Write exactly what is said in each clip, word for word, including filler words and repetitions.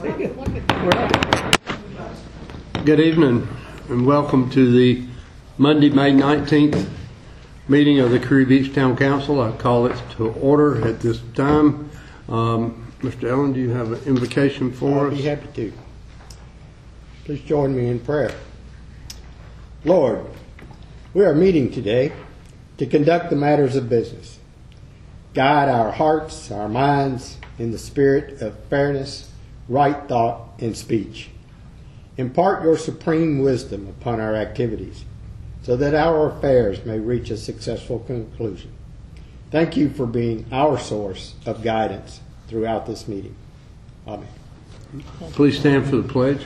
Good evening and welcome to the Monday, May nineteenth meeting of the Curry Beach Town Council. I call it to order at this time. Um, Mister Ellen, do you have an invocation for us? I'll be happy to. Please join me in prayer. Lord, we are meeting today to conduct the matters of business. Guide our hearts, our minds, in the spirit of fairness, right thought, and speech. Impart your supreme wisdom upon our activities so that our affairs may reach a successful conclusion. Thank you for being our source of guidance throughout this meeting. Amen. Please stand for the pledge.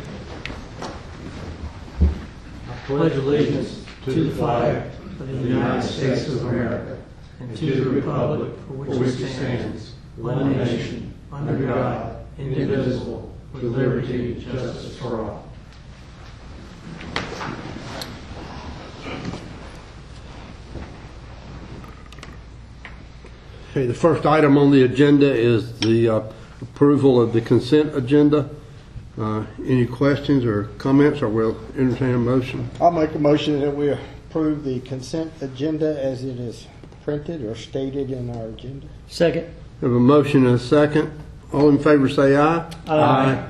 I pledge allegiance to the flag of the United States of America and to the republic for which it stands, one nation, under God, indivisible, with liberty and justice for all. Okay, the first item on the agenda is the uh, approval of the consent agenda. Uh, any questions or comments, or we'll entertain a motion? I'll make a motion that we approve the consent agenda as it is printed or stated in our agenda. Second. We have a motion and a second. All in favor say aye. Aye.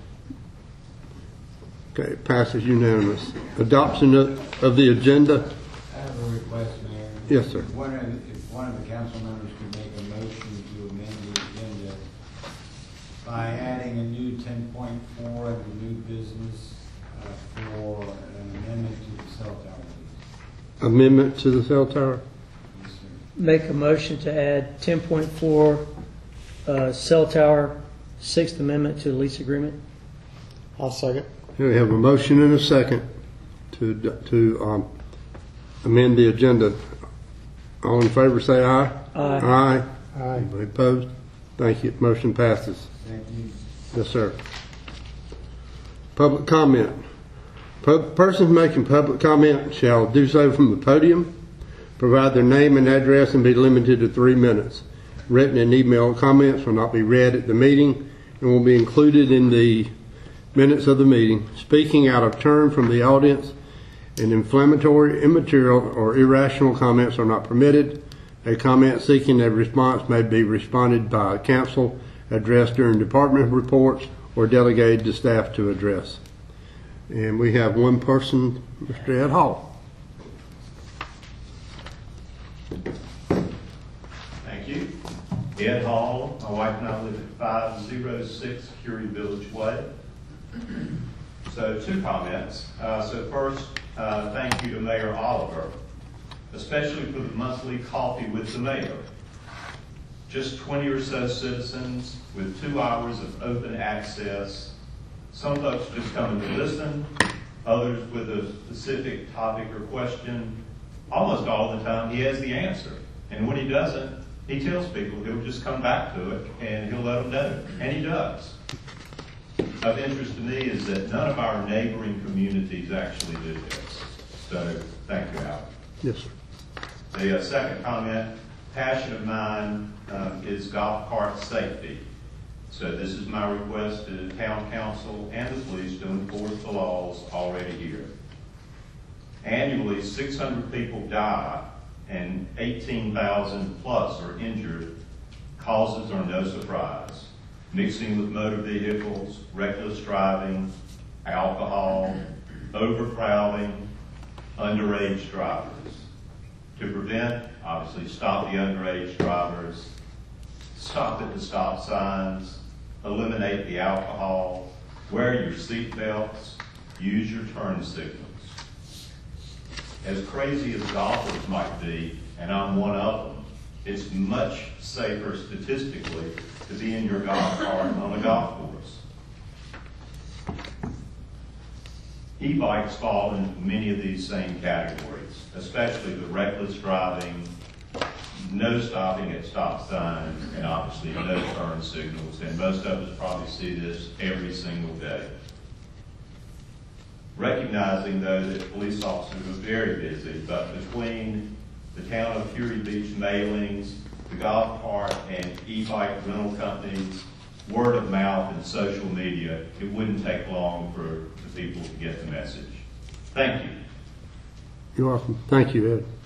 Okay, it passes unanimous. Adoption of, of the agenda. I have a request, Mayor. Yes, sir. If one of, if one of the council members could make a motion to amend the agenda by adding a new ten point four and a new business uh, for an amendment to the cell tower lease. Amendment to the cell tower. Yes, sir. Make a motion to add ten point four uh, cell tower, Sixth Amendment to the lease agreement. I'll second. Here we have a motion and a second to to um, amend the agenda. All in favor say aye. Aye. Aye. Aye. Anybody opposed? Thank you. Motion passes. Thank you. Yes, sir. Public comment. Pub- persons making public comment shall do so from the podium, provide their name and address, and be limited to three minutes. Written and email comments will not be read at the meeting and will be included in the minutes of the meeting. Speaking out of turn from the audience and inflammatory, immaterial, or irrational comments are not permitted. A comment seeking a response may be responded by council, addressed during department reports, or delegated to staff to address. And we have one person, Mister Ed Hall. Thank you. Ed Hall, my wife and I live at five oh six Curie Village Way. So two comments. Uh, so first, uh, thank you to Mayor Oliver, especially for the monthly coffee with the mayor. Just twenty or so citizens with two hours of open access. Some folks just coming to listen, others with a specific topic or question. Almost all the time he has the answer. And when he doesn't, he tells people he'll just come back to it and he'll let them know. And he does. Of interest to me is that none of our neighboring communities actually do this. So thank you, Al. Yes, sir. The uh, second comment, passion of mine um, is golf cart safety. So this is my request to the town council and the police to enforce the laws already here. Annually, six hundred people die and eighteen thousand plus are injured. Causes are no surprise. Mixing with motor vehicles, reckless driving, alcohol, overcrowding, underage drivers. To prevent, obviously, stop the underage drivers, stop at the stop signs, eliminate the alcohol, wear your seat belts, use your turn signals. As crazy as golfers might be, and I'm one of them, it's much safer statistically to be in your golf cart on a golf course. E-bikes fall into many of these same categories, especially the reckless driving, no stopping at stop signs, and obviously no turn signals. And most of us probably see this every single day. Recognizing, though, that police officers are very busy, but between the town of Curie Beach mailings, the golf cart and e-bike rental companies, word of mouth and social media, it wouldn't take long for the people to get the message. Thank you. You're welcome. Thank you, Ed.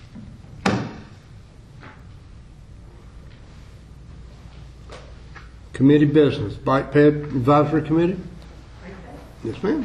Committee business. Bike Ped Advisory Committee? Yes, ma'am.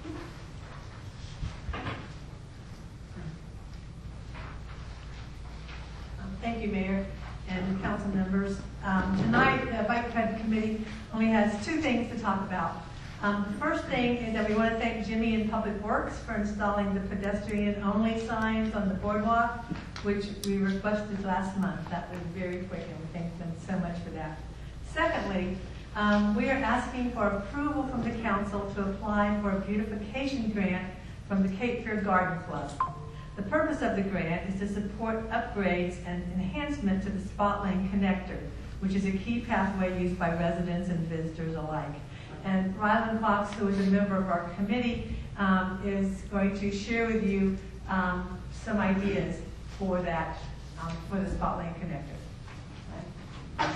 Thank you, Mayor and council members. Um, tonight, the Bike Ped Committee only has two things to talk about. Um, the first thing is that we want to thank Jimmy and Public Works for installing the pedestrian-only signs on the boardwalk, which we requested last month. That was very quick, and we thank them so much for that. Secondly, um, we are asking for approval from the council to apply for a beautification grant from the Cape Fear Garden Club. The purpose of the grant is to support upgrades and enhancement to the Spot Lane connector, which is a key pathway used by residents and visitors alike. And Ryland Fox, who is a member of our committee, um, is going to share with you um, some ideas for that, um, for the Spot Lane connector.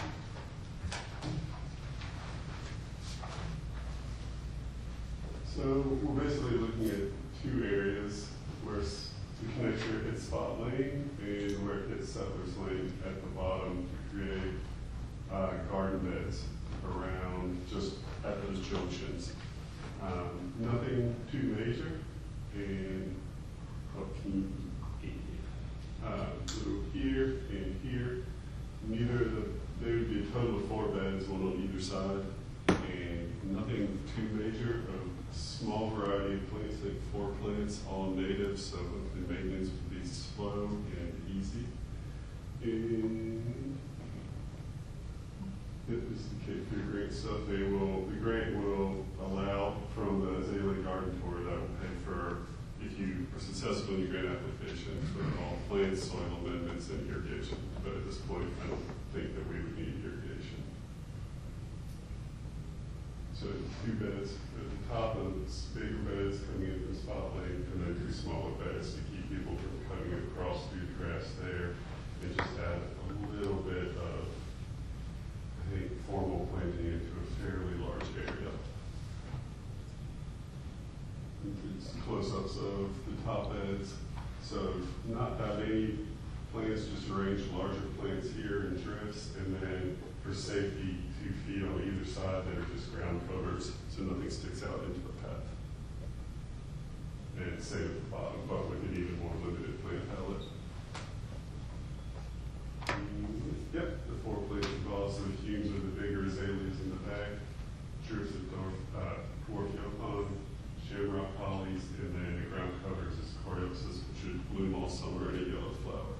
So we're basically looking at two areas where s- the connector hits Spot Lane and where it hits Settlers Lane at the bottom to create uh, garden beds around just at those junctions. Um, nothing too major, and oh, can you, uh, so here and here, neither of the, there would be a total of four beds, one on either side, and nothing too major. A small variety of plants, like four plants, all native, so the maintenance would be slow and easy. And it is the Cape Fear grant stuff. They will, the grant will allow from the Azalea Garden Tour that will pay for, if you are successful in your grant application, for all plants, soil amendments, and irrigation. But at this point, I don't think that we would need irrigation. So two beds at the top of bigger beds coming in from Spot Lane, and then two smaller beds to keep people from coming across through the grass there, and just add a little bit of, I think, formal planting into a fairly large area. It's close-ups of the top beds, so not that many plants, just arrange larger plants here in drifts, and then for safety, two feet on either side that are just ground covers, so nothing sticks out into the path. And same at the bottom, but with an even more limited plant palette. Mm, Yep, the four plants involved, so the humes are the bigger azaleas in the back, drifts of dwarf, uh, dwarf yaupon, shamrock hollies, and then the ground covers is coreopsis, which should bloom all summer in a yellow flower.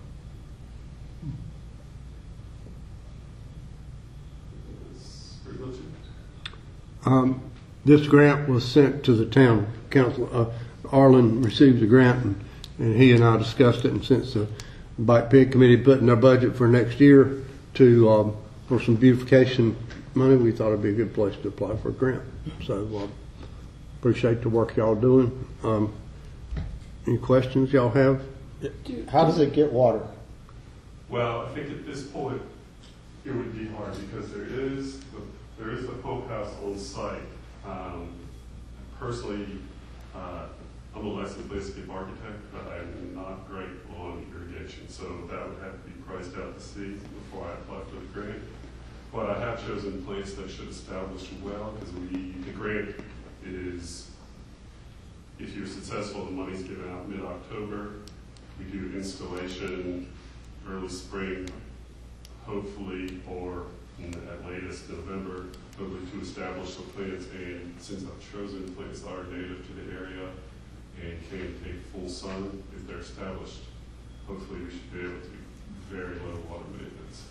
That's pretty much it. Um, this grant was sent to the town council. Uh, Arlen received the grant, and, and he and I discussed it. And since the Bike Ped Committee put in their budget for next year to um, for some beautification money, we thought it'd be a good place to apply for a grant. So uh, appreciate the work y'all doing. Um, any questions y'all have? How does it get water? Well, I think at this point, it would be hard because there is the, there is the pump house on site. Um, personally, uh, I'm a licensed landscape architect, but I'm not great on irrigation, so that would have to be priced out to sea before I apply for the grant. But I have chosen plants that should establish well, because we the grant is, if you're successful, the money's given out mid-October. We do installation early spring, hopefully, or at latest November, hopefully to establish the plants. And since I've chosen plants that are native to the area and can take full sun if they're established, hopefully we should be able to do very low water maintenance.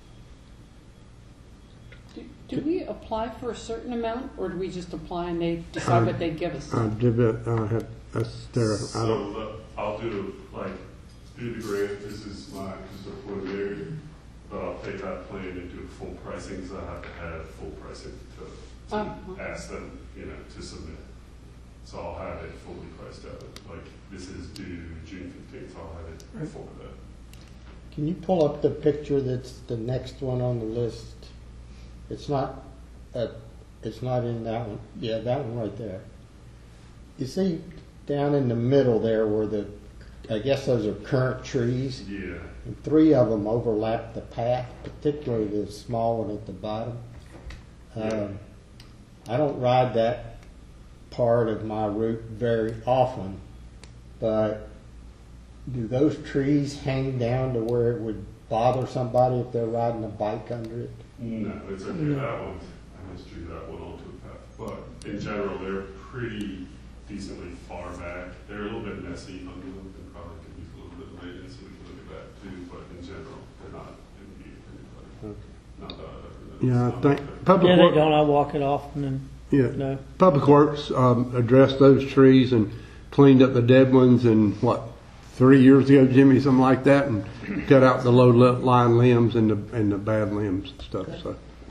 Do, do we apply for a certain amount, or do we just apply and they decide what they give us? I did that. I have that's there. I So don't. uh, I'll do like do the grant. This is my just a preliminary, but I'll take that plan and do a full pricing because I have to have full pricing to, to Uh-huh. ask them, you know, to submit. So I'll have it fully priced out. Like this is due June fifteenth. I'll have it before that. Can you pull up the picture that's the next one on the list? It's not uh, it's not in that one. Yeah, that one right there. You see down in the middle there where the, I guess those are currant trees. Yeah. And three of them overlap the path, particularly the small one at the bottom. Um, I don't ride that part of my route very often, but do those trees hang down to where it would bother somebody if they're riding a bike under it? No, it's okay. That one, I just drew that one onto the path. But in general, they're pretty decently far back. They're a little bit messy under them and probably could use a little bit of maintenance, so we can look at that too. But in general, they're not impeding anybody. Okay. Not that I've ever noticed. Yeah, I Not think like that. Public Yeah, they Works, don't. I walk it off and then, yeah, no. Public Works um, addressed those trees and cleaned up the dead ones and what, three years ago, Jimmy, something like that, and cut out the low li- lying limbs and the and the bad limbs and stuff. So,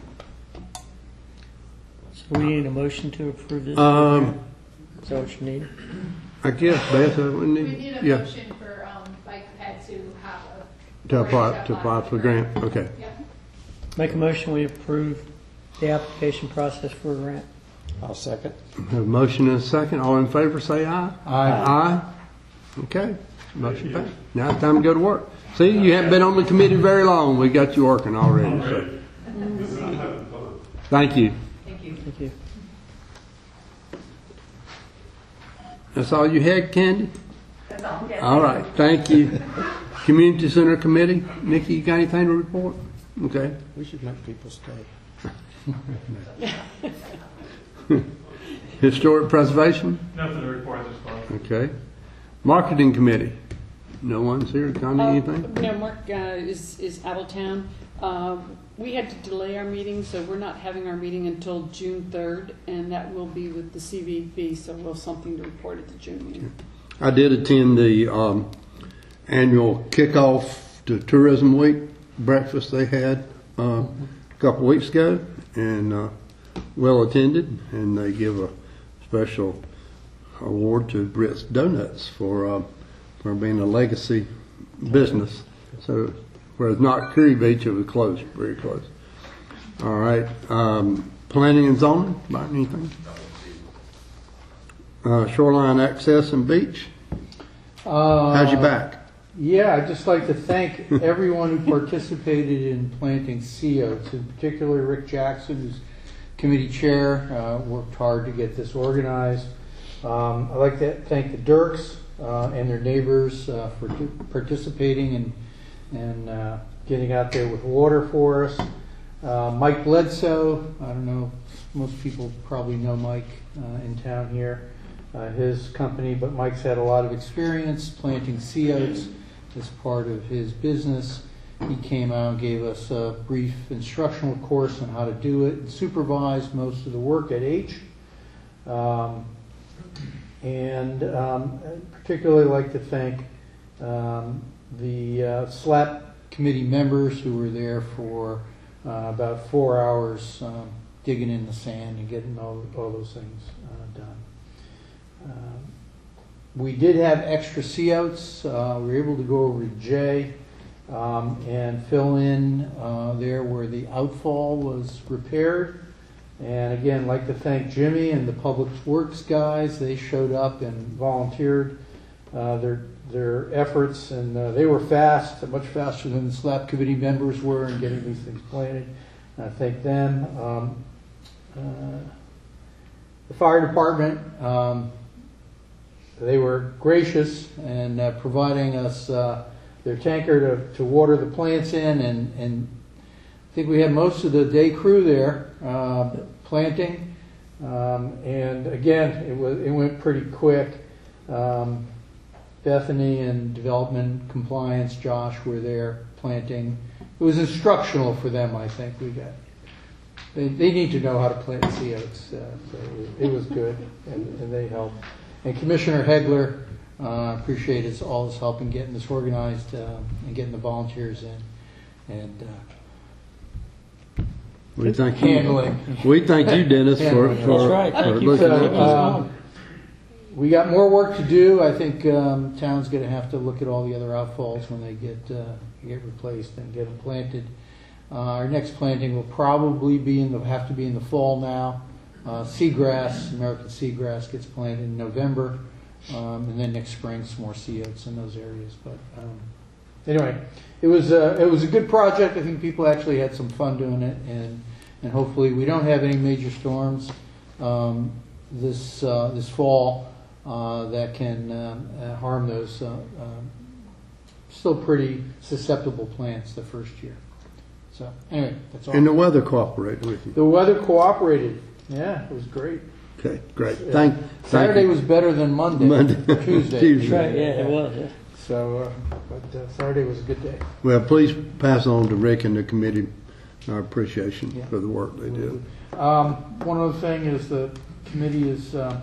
So we need a motion to approve this. um, Is that what you need? I guess Beth, uh, we We need, need a yeah, motion for, um, Bike Ped to have a. to apply to apply for the grant. Okay. Yep. Make a motion, we approve the application process for a grant. I'll second. Have a motion and a second. All in favor, say aye. Aye. Aye. Okay. Motion passed. Now it's time to go to work. See, you haven't been on the committee very long. We got you working already. So, This is, I'm having fun. thank you. Thank you. Thank you. That's all you had, Candy? That's all. Yes. All right. Thank you. Community Center Committee. Nikki, you got anything to report? Okay. We should make people stay. Historic Preservation. Nothing to report this far. Okay. Marketing Committee. No one's here. Connie, Uh, anything? No, Mark uh, is, is out of town. Uh, We had to delay our meeting, so we're not having our meeting until June third, and that will be with the C V B, so we'll have something to report at the June meeting. I did attend the um, annual kickoff to Tourism Week breakfast they had uh, a couple of weeks ago, and uh, well attended. And they give a special award to Britt's Donuts for uh, for being a legacy business. So, whereas not Curry Beach, it was close, very close. All right, um, planning and zoning. About anything? Uh, shoreline access and beach. Uh, How's your back? Yeah, I'd just like to thank everyone who participated in planting C Oaks, in particular Rick Jackson, who's committee chair, uh, worked hard to get this organized. Um, I'd like to thank the Dirks uh, and their neighbors uh, for t- participating and, and uh, getting out there with water for us. Uh, Mike Bledsoe, I don't know, most people probably know Mike uh, in town here. Uh, his company, but Mike's had a lot of experience planting sea oats as part of his business. He came out and gave us a brief instructional course on how to do it and supervised most of the work at H. Um, and um, I'd particularly like to thank um, the uh, SLAP committee members who were there for uh, about four hours um, digging in the sand and getting all, all those things uh, done. Um, we did have extra sea outs. Uh, we were able to go over to Jay um, and fill in uh, there where the outfall was repaired. And again, I'd like to thank Jimmy and the Public Works guys. They showed up and volunteered uh, their their efforts, and uh, they were fast, much faster than the SLAP committee members were in getting these things planted. And I thank them. Um, uh, the fire department. Um, They were gracious in uh, providing us uh, their tanker to, to water the plants in, and, and I think we had most of the day crew there uh, planting. Um, and again, it was it went pretty quick. Um, Bethany and Development Compliance, Josh, were there planting. It was instructional for them, I think. We got they, they need to know how to plant sea oats, uh, so it, it was good, and, and they helped. And Commissioner Hegler, uh, appreciate his, all his help in getting this organized uh, and getting the volunteers in. And uh, We thank you. handling. We thank you, Dennis, for, Handling. for, That's right. for Thank you looking for at that. this. Um, we got more work to do. I think um, town's going to have to look at all the other outfalls when they get uh, get replaced and get them planted. Uh, our next planting will probably be in the, have to be in the fall now. Uh, seagrass, American seagrass gets planted in November, um, and then next spring some more sea oats in those areas. But um, anyway, it was a, it was a good project. I think people actually had some fun doing it, and and hopefully we don't have any major storms um, this uh, this fall uh, that can um, uh, harm those uh, um, still pretty susceptible plants the first year. So anyway, that's all. And the weather cooperated with you. The weather cooperated. Yeah, it was great. Okay, great. Yeah. Thank, thank Saturday you. was better than Monday. Monday. or Tuesday. Tuesday. Right, yeah, it was, yeah. So, uh, but uh, Saturday was a good day. Well, please pass on to Rick and the committee our appreciation Yeah. for the work they did. Um, one other thing is the committee is uh,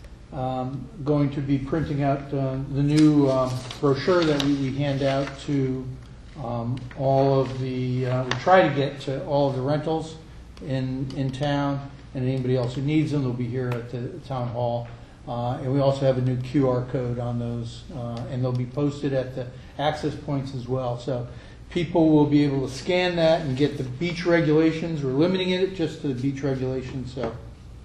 um, going to be printing out uh, the new um, brochure that we, we hand out to um, all of the, uh, we try to get to all of the rentals in, in town, and anybody else who needs them. They'll be here at the town hall. Uh, and we also have a new Q R code on those, uh, and they'll be posted at the access points as well. So people will be able to scan that and get the beach regulations. We're limiting it just to the beach regulations. So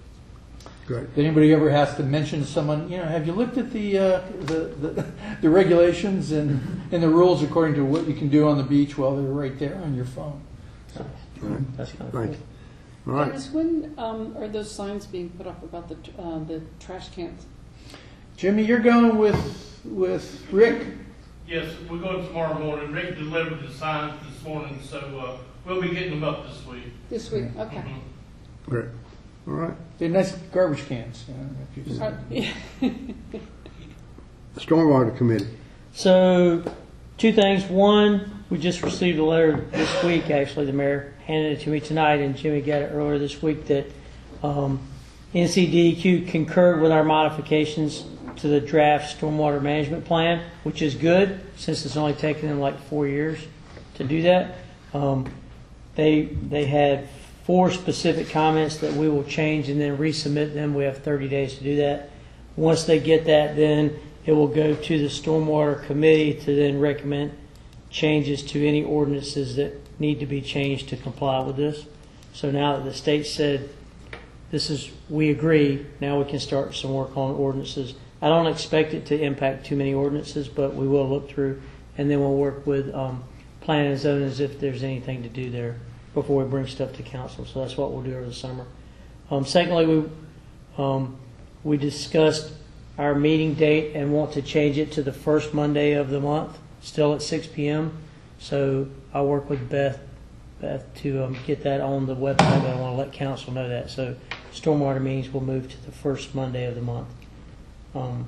Great. if anybody ever has to mention to someone, you know, have you looked at the uh, the, the, the regulations and, and the rules according to what you can do on the beach? Well, they're right there on your phone. So, Right. That's kind of Thank cool. you. All right. Dennis, when um, are those signs being put up about the uh, the trash cans? Jimmy, you're going with with Rick. Yes, we're going tomorrow morning. Rick delivered the signs this morning, so uh, we'll be getting them up this week. This week, okay. Mhm. Great. All right. They're nice garbage cans. You know, if you've seen Uh, them. yeah. Stormwater Committee. So, two things. One, we just received a letter this week, actually, the mayor handed it to me tonight, and Jimmy got it earlier this week, that um, N C D E Q concurred with our modifications to the draft stormwater management plan, which is good, since it's only taken them like four years to do that. Um, they they had four specific comments that we will change and then resubmit them. We have thirty days to do that. Once they get that, then it will go to the Stormwater Committee to then recommend changes to any ordinances that need to be changed to comply with this. So now that the state said this is, we agree, now we can start some work on ordinances. I don't expect it to impact too many ordinances, but we will look through, and then we'll work with um, planning and zoning as if there's anything to do there before we bring stuff to council. So that's what we'll do over the summer. Um, secondly, we um, we discussed our meeting date and want to change it to the first Monday of the month, still at six p.m. So I'll work with Beth Beth to um, get that on the website, but I want to let council know that. So stormwater meetings will move to the first Monday of the month. Um,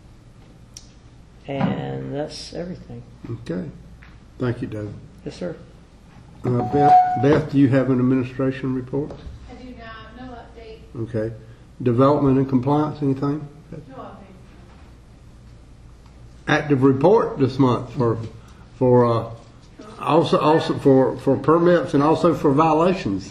and that's everything. Okay. Thank you, David. Yes, sir. Uh, Beth, Beth, do you have an administration report? I do not, no update, Okay. Development and compliance, anything? no update. Active report this month for, for, uh, also, also for, for permits and also for violations.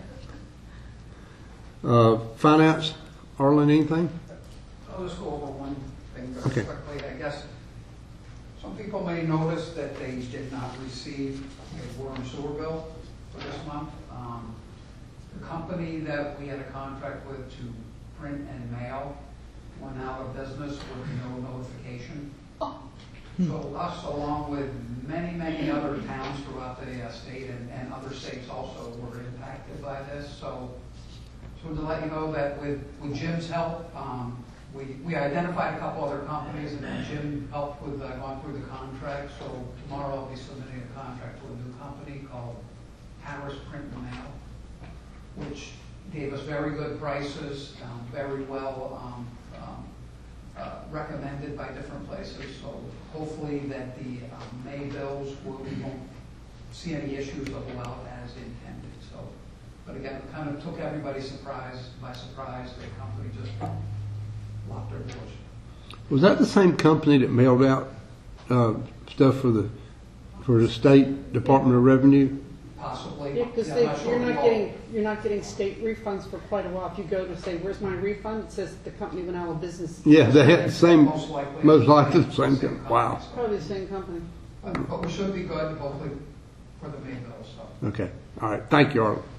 Uh, finance, Arlen, anything? I'll just go over one thing Okay. very quickly. I guess some people may notice that they did not receive a water and sewer bill for this month. Um, The company that we had a contract with to print and mail went out of business with no notification. So us, along with many, many other towns throughout the uh, state and, and other states also were impacted by this. So just wanted to let you know that with, with Jim's help, um, we, we identified a couple other companies, and then Jim helped with uh, going through the contract. So tomorrow I'll be submitting a contract to a new company called Harris Print and Mail, which gave us very good prices, um, very well um, um, uh, recommended by different places. So hopefully that the um, May bills will, we won't see any issues that will out as intended. So, but again, it kind of took everybody surprised by surprise. The company just locked their doors. Was that the same company that mailed out, uh, stuff for the, for the State Department of Revenue? Possibly. Yeah, because Yeah, I'm not sure you're we not all- getting you're not getting state refunds for quite a while. If you go to say, "Where's my refund?" It says the company went out of business. Yeah, they had the same, Most likely. most likely the same company. Wow. Probably the same company. But but we should be good. Hopefully, for the Mayville stuff. Okay, all right, thank you, Arlen.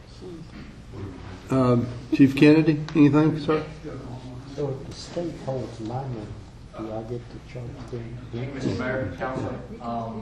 Um, Chief Kennedy, anything, sir? So if the state holds my money, do I get to charge them? Thank you, Mister Mayor, Council. Um,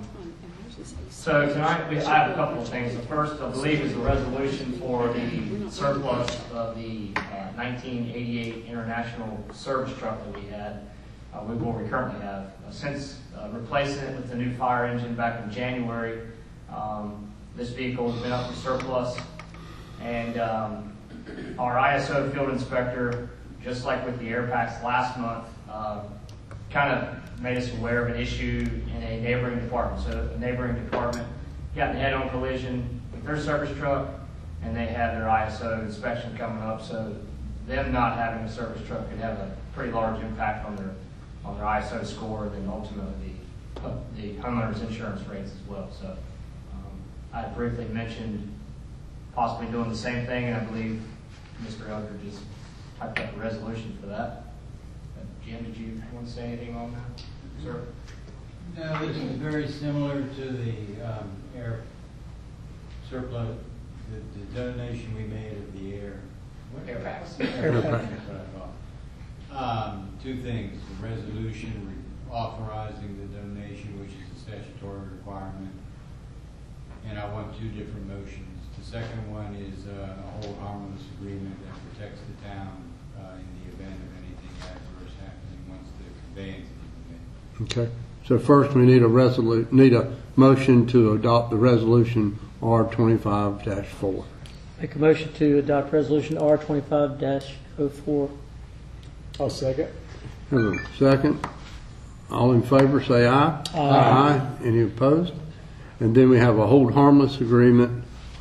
So tonight, we, I have a couple of things. The first, I believe, is a resolution for the surplus of the uh, nineteen eighty-eight International service truck that we had, uh, we will we currently have. Uh, since uh, replacing it with the new fire engine back in January, um, this vehicle has been up for surplus, and um, our I S O field inspector, just like with the air packs last month, uh, kind of made us aware of an issue in a neighboring department. So a neighboring department got in a head-on collision with their service truck, and they had their I S O inspection coming up. So them not having a service truck could have a pretty large impact on their on their I S O score, and then ultimately the, the homeowner's insurance rates as well. So um, I briefly mentioned possibly doing the same thing, and I believe Mister Elder just typed up a resolution for that. Jim, did you want to say anything on that, sir? No, this is very similar to the um, air surplus, the, the donation we made of the air. What? Air packs. Air packs, that's what I thought. Um, two things, the resolution re- authorizing the donation, which is a statutory requirement, and I want two different motions. The second one is uh, a hold harmless agreement that protects the town uh, in the event of anything adverse happening once the conveyance is made. Okay, so first we need a resolu, need a motion to adopt the resolution R twenty-five dash four. Make a motion to adopt resolution R twenty-five dash oh four. I'll second. Have a second. All in favor, say aye. Aye. Aye. Any opposed? And then we have a hold harmless agreement.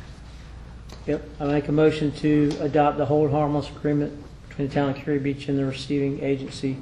Yep, I make a motion to adopt the hold harmless agreement between the town of Cary Beach and the receiving agency.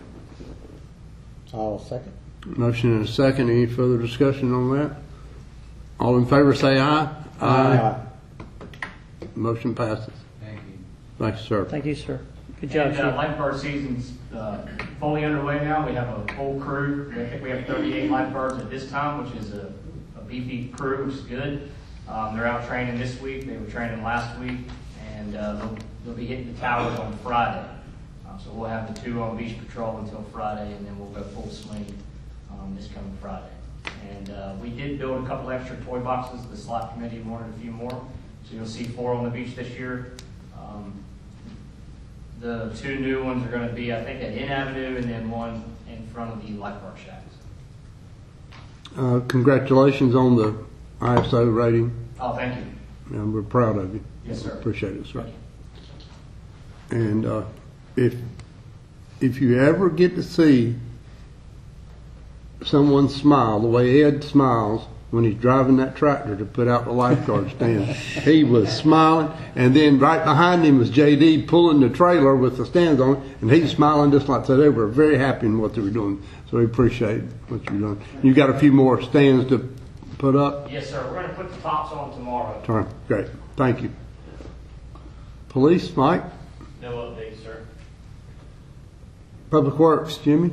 I'll second. Motion and a second. Any further discussion on that? All in favor, say aye. Aye. Motion passes. Thank you. Thank you, sir. Thank you, sir. Good job, And uh, Chief. lifeguard season's uh, fully underway now. We have a full crew. I think we have thirty-eight lifeguards at this time, which is a, a beefy crew, which is good. Um, they're out training this week. They were training last week, and uh, they'll, they'll be hitting the towers on Friday. Uh, so we'll have the two on beach patrol until Friday, and then we'll go full swing um, this coming Friday. And uh, we did build a couple extra toy boxes. The slot committee wanted a few more, so you'll see four on the beach this year. Um, the two new ones are going to be, I think, at In Avenue, and then one in front of the lifeguard shacks. Uh, congratulations on the I S O rating. Oh, thank you. And we're proud of you. Yes, sir. Appreciate it, sir. And uh, if if you ever get to see someone smile the way Ed smiles when he's driving that tractor to put out the lifeguard stand, he was smiling, and then right behind him was J D pulling the trailer with the stands on it, and he's smiling just like that. They were very happy in what they were doing, so we appreciate what you're doing. You got a few more stands to put up? Yes, sir. We're going to put the tops on tomorrow. All right, great. Thank you. Police, Mike? No updates, sir. Public Works, Jimmy?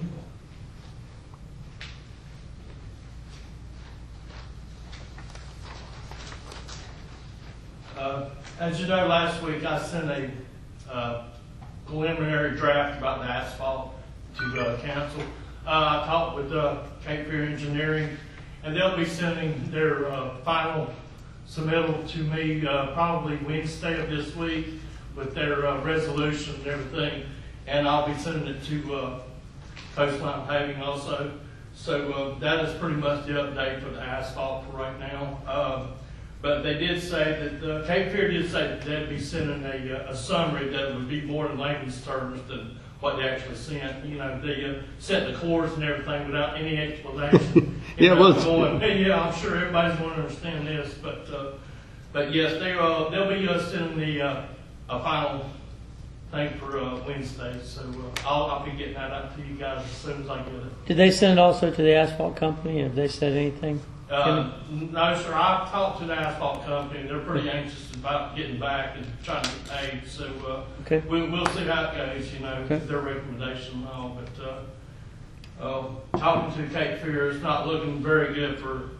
Uh, As you know, last week I sent a uh, preliminary draft about the asphalt to uh, council. Uh, I talked with uh, Cape Fear Engineering, and they'll be sending their uh, final submittal to me uh, probably Wednesday of this week with their uh, resolution and everything, and I'll be sending it to uh, Coastline Paving also. So uh, that is pretty much the update for the asphalt for right now. Uh, But they did say that, uh, Cape Fear did say that they'd be sending a, a summary that would be more in layman's terms than what they actually sent. You know, they uh, sent the cores and everything without any explanation. Yeah, You know, well, going, hey, yeah, I'm sure everybody's going to understand this, but, uh, but yes, they, uh, they'll be uh, sending the, uh, a final thing for uh, Wednesday. So uh, I'll, I'll be getting that out to you guys as soon as I get it. Did they send it also to the asphalt company? Have they said anything? Uh, no, sir. I've talked to the asphalt company. They're pretty anxious about getting back and trying to get paid. So uh, Okay. we'll, we'll see how it goes, you know, Okay. their recommendation and all. But uh, uh, talking to Cape Fear, it's not looking very good for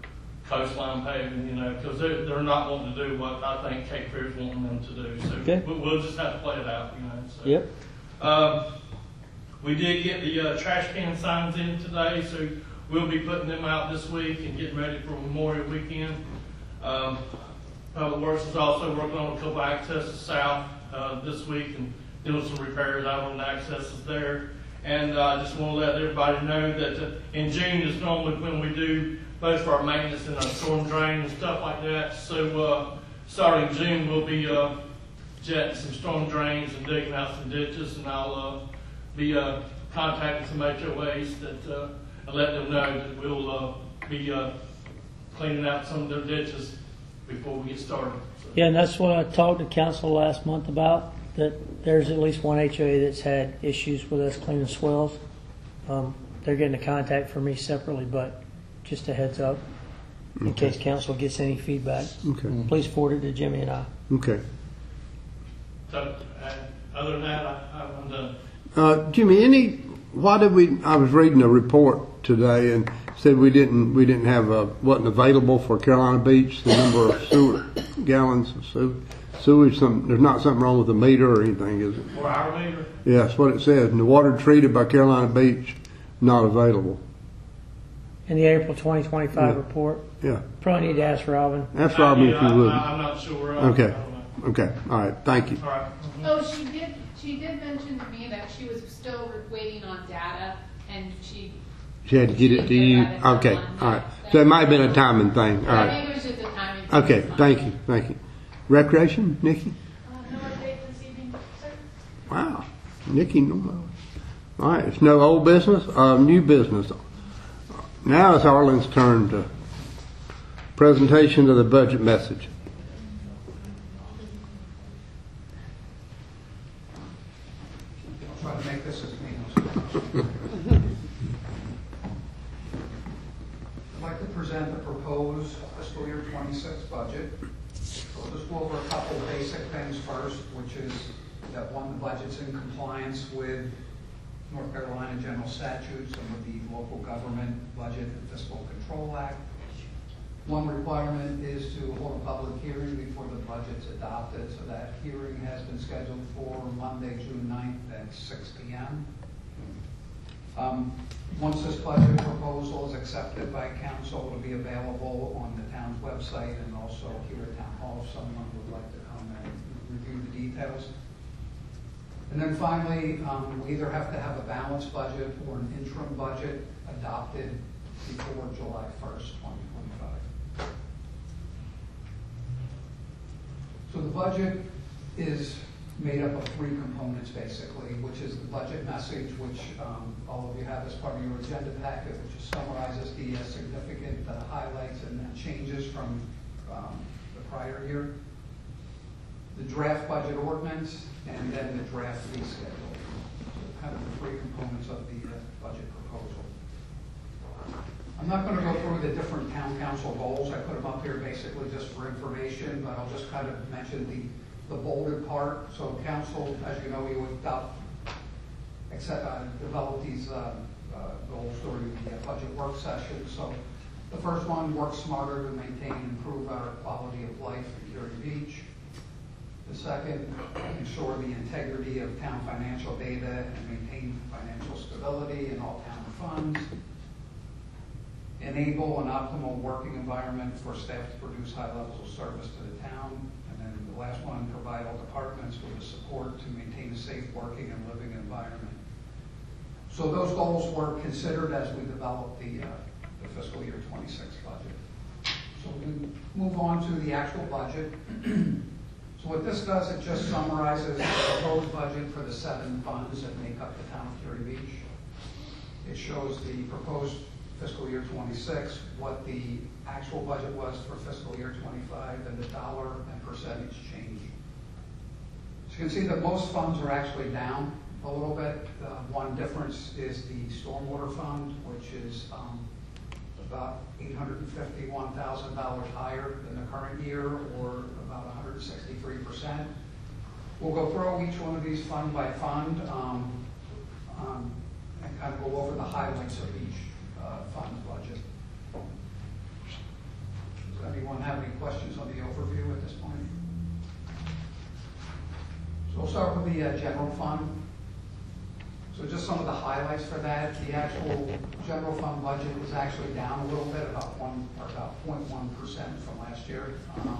coastline paving, you know, because they're, they're not wanting to do what I think Cape Fear's wanting them to do. So Okay. we- we'll just have to play it out, you know. So. Yep. Um, we did get the uh, trash can signs in today, so we'll be putting them out this week and getting ready for Memorial Weekend. Um, Public Works is also working on a couple accesses south uh, this week and doing some repairs out on the accesses there. And uh, I just want to let everybody know that uh, in June is normally when we do most of our maintenance and our storm drain and stuff like that. So uh, starting June, we'll be uh, jetting some storm drains and digging out some ditches, and I'll uh, be uh, contacting some H O As that uh, and let them know that we'll uh, be uh, cleaning out some of their ditches before we get started. So. Yeah, and that's what I talked to council last month about, that there's at least one H O A that's had issues with us cleaning swells. Um, they're getting a contact from me separately, but just a heads up in Okay. case council gets any feedback. Okay. Please forward it to Jimmy and I. Okay. So uh, other than that, I, I'm done. Uh, Jimmy, any, why did we, I was reading a report today and said we didn't, we didn't have, a, wasn't available for Carolina Beach, the number of sewer gallons of sewer, sewage, some, there's not something wrong with the meter or anything, is it? For our meter, Yeah, that's what it says. And the water treated by Carolina Beach, not available. In the April twenty twenty-five Yeah. report, Yeah. probably need to ask Robin. Ask Robin I, if you I, would. I'm not sure. I, Okay. I don't know. Okay. All right. Thank you. All right. Oh, she did, she did mention to me that she was still waiting on data, and she, She had to get it to you. Okay. All right. So it might have been a timing thing. All I right. think it was just a timing thing. Okay. It's fine. Thank you. Thank you. Recreation, Nikki? Uh, no update this evening, sir? Wow. Nikki, no more. All right. It's no old business, uh, new business. Now it's Arlen's turn to presentation of the budget message. I'll try to make this as painless. I'd like to present the proposed fiscal year twenty-six budget. So we'll just go over a couple basic things first, which is that one, the budget's in compliance with North Carolina general statutes and with the Local Government Budget and Fiscal Control Act. One requirement is to hold a public hearing before the budget's adopted, so that hearing has been scheduled for Monday, June ninth at six p m Um, once this budget proposal is accepted by council, it'll be available on the town's website and also here at Town Hall if someone would like to come and review the details. And then finally, um, we either have to have a balanced budget or an interim budget adopted before July first, twenty twenty-five. So the budget is made up of three components basically, which is the budget message, which um, all of you have as part of your agenda packet, which summarizes the uh, significant uh, highlights and uh, changes from um, the prior year. The draft budget ordinance, and then the draft fee schedule. So kind of the three components of the uh, budget proposal. I'm not going to go through the different town council goals. I put them up here basically just for information, but I'll just kind of mention the, the bolded part. So council, as you know, you adopt, accept, uh, develop these uh, uh, goals during the uh, budget work session. So the first one, work smarter to maintain and improve our quality of life in Curie Beach. The second, ensure the integrity of town financial data and maintain financial stability in all town funds. Enable an optimal working environment for staff to produce high levels of service to the town. And then the last one, provide all departments with the support to maintain a safe working and living environment. So those goals were considered as we developed the, uh, the fiscal year twenty-six budget. So we move on to the actual budget. So what this does, it just summarizes the proposed budget for the seven funds that make up the town of Curie Beach. It shows the proposed fiscal year twenty-six, what the actual budget was for fiscal year twenty-five, and the dollar and percentage change. So you can see that most funds are actually down a little bit. Uh, one difference is the stormwater fund, which is um, about eight hundred fifty-one thousand dollars higher than the current year, or about one hundred sixty-three percent. We'll go through each one of these fund by fund um, um, and kind of go over the highlights of each uh, fund budget. the uh, general fund. So just some of the highlights for that. The actual general fund budget is actually down a little bit, about one or about zero point one percent from last year. Um,